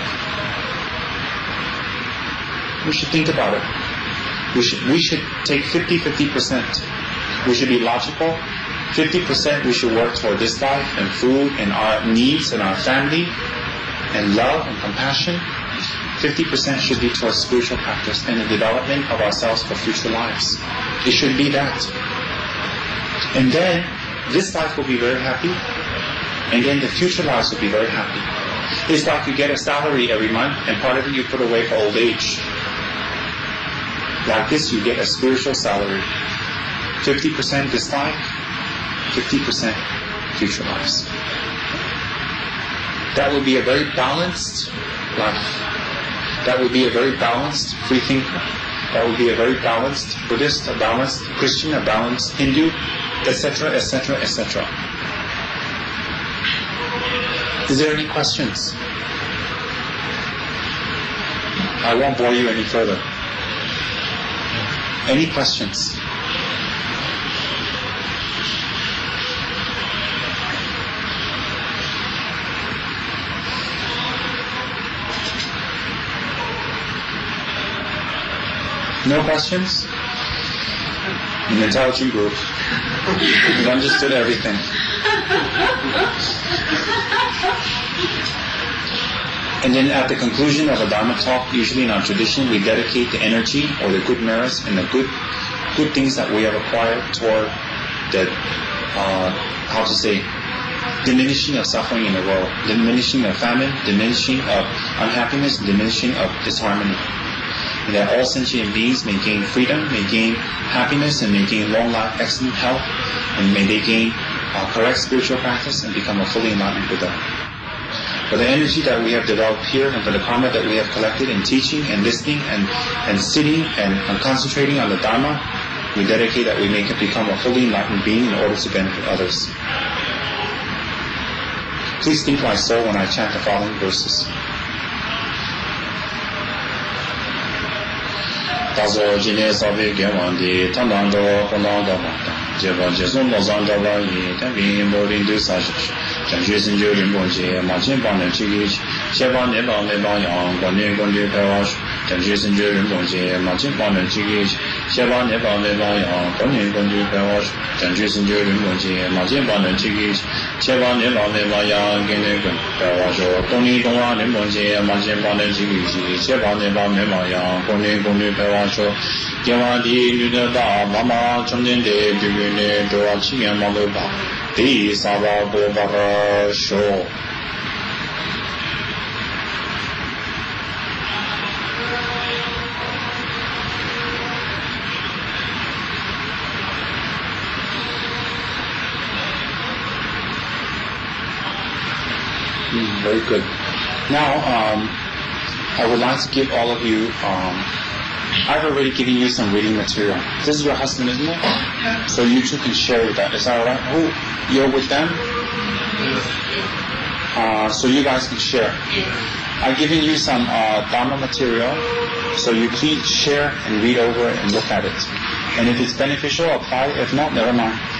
We should think about it. We should, we should take fifty-fifty percent. We should be logical. fifty percent we should work toward this life and food and our needs and our family and love and compassion. fifty percent should be towards spiritual practice and the development of ourselves for future lives. It should be that. And then this life will be very happy, and then the future lives will be very happy. It's like you get a salary every month and part of it you put away for old age. Like this, you get a spiritual salary. fifty percent this life, fifty percent future lives. That would be a very balanced life. That would be a very balanced free thinker. That would be a very balanced Buddhist, a balanced Christian, a balanced Hindu, et cetera, et cetera, et cetera. Is there any questions? I won't bore you any further. Any questions? No questions? An intelligent group. You've understood everything. And then at the conclusion of a Dharma talk, usually in our tradition, we dedicate the energy or the good merits and the good good things that we have acquired toward the, uh, how to say, diminishing of suffering in the world, diminishing of famine, diminishing of unhappiness, diminishing of disharmony. And that all sentient beings may gain freedom, may gain happiness, and may gain long life, excellent health, and may they gain uh, correct spiritual practice and become a fully enlightened Buddha. For the energy that we have developed here and for the karma that we have collected in teaching and listening and, and sitting and, and concentrating on the Dharma, we dedicate that we may become a fully enlightened being in order to benefit others. Please think my soul when I chant the following verses. Tazo jine sabi genwan di tandando konanda mata jeba jesun lozanda la yi tabi morin du sajish janju sinju rinpoche ma chen pa ne chigi sheba ne ba ne ba yang guan ne guan de pewa janju sinju rinpoche ma chen pa ne chigi sheba ne ba ne ba yang guan ne guan de pewa janju sinju rinpoche ma chen pa ne chigi sheba ne ba ne ba yang gen ne guan pewa jo dong ni dong wa rinpoche ma chen pa ne chigi sheba ne ba ne ba yang guan ne guan de pewa说，今晚的女的大妈妈从前的对面的多少七元毛的吧，第三把多把个说。Mm, very good. Now, um, I would like to give all of you. Um, I've already given you some reading material. This is your husband, isn't it? Yeah. So you two can share with that. Is that alright? Who? You're with them? Uh, so you guys can share. I've given you some uh, Dharma material, so you please share and read over it and look at it. And if it's beneficial, apply. If not, never mind.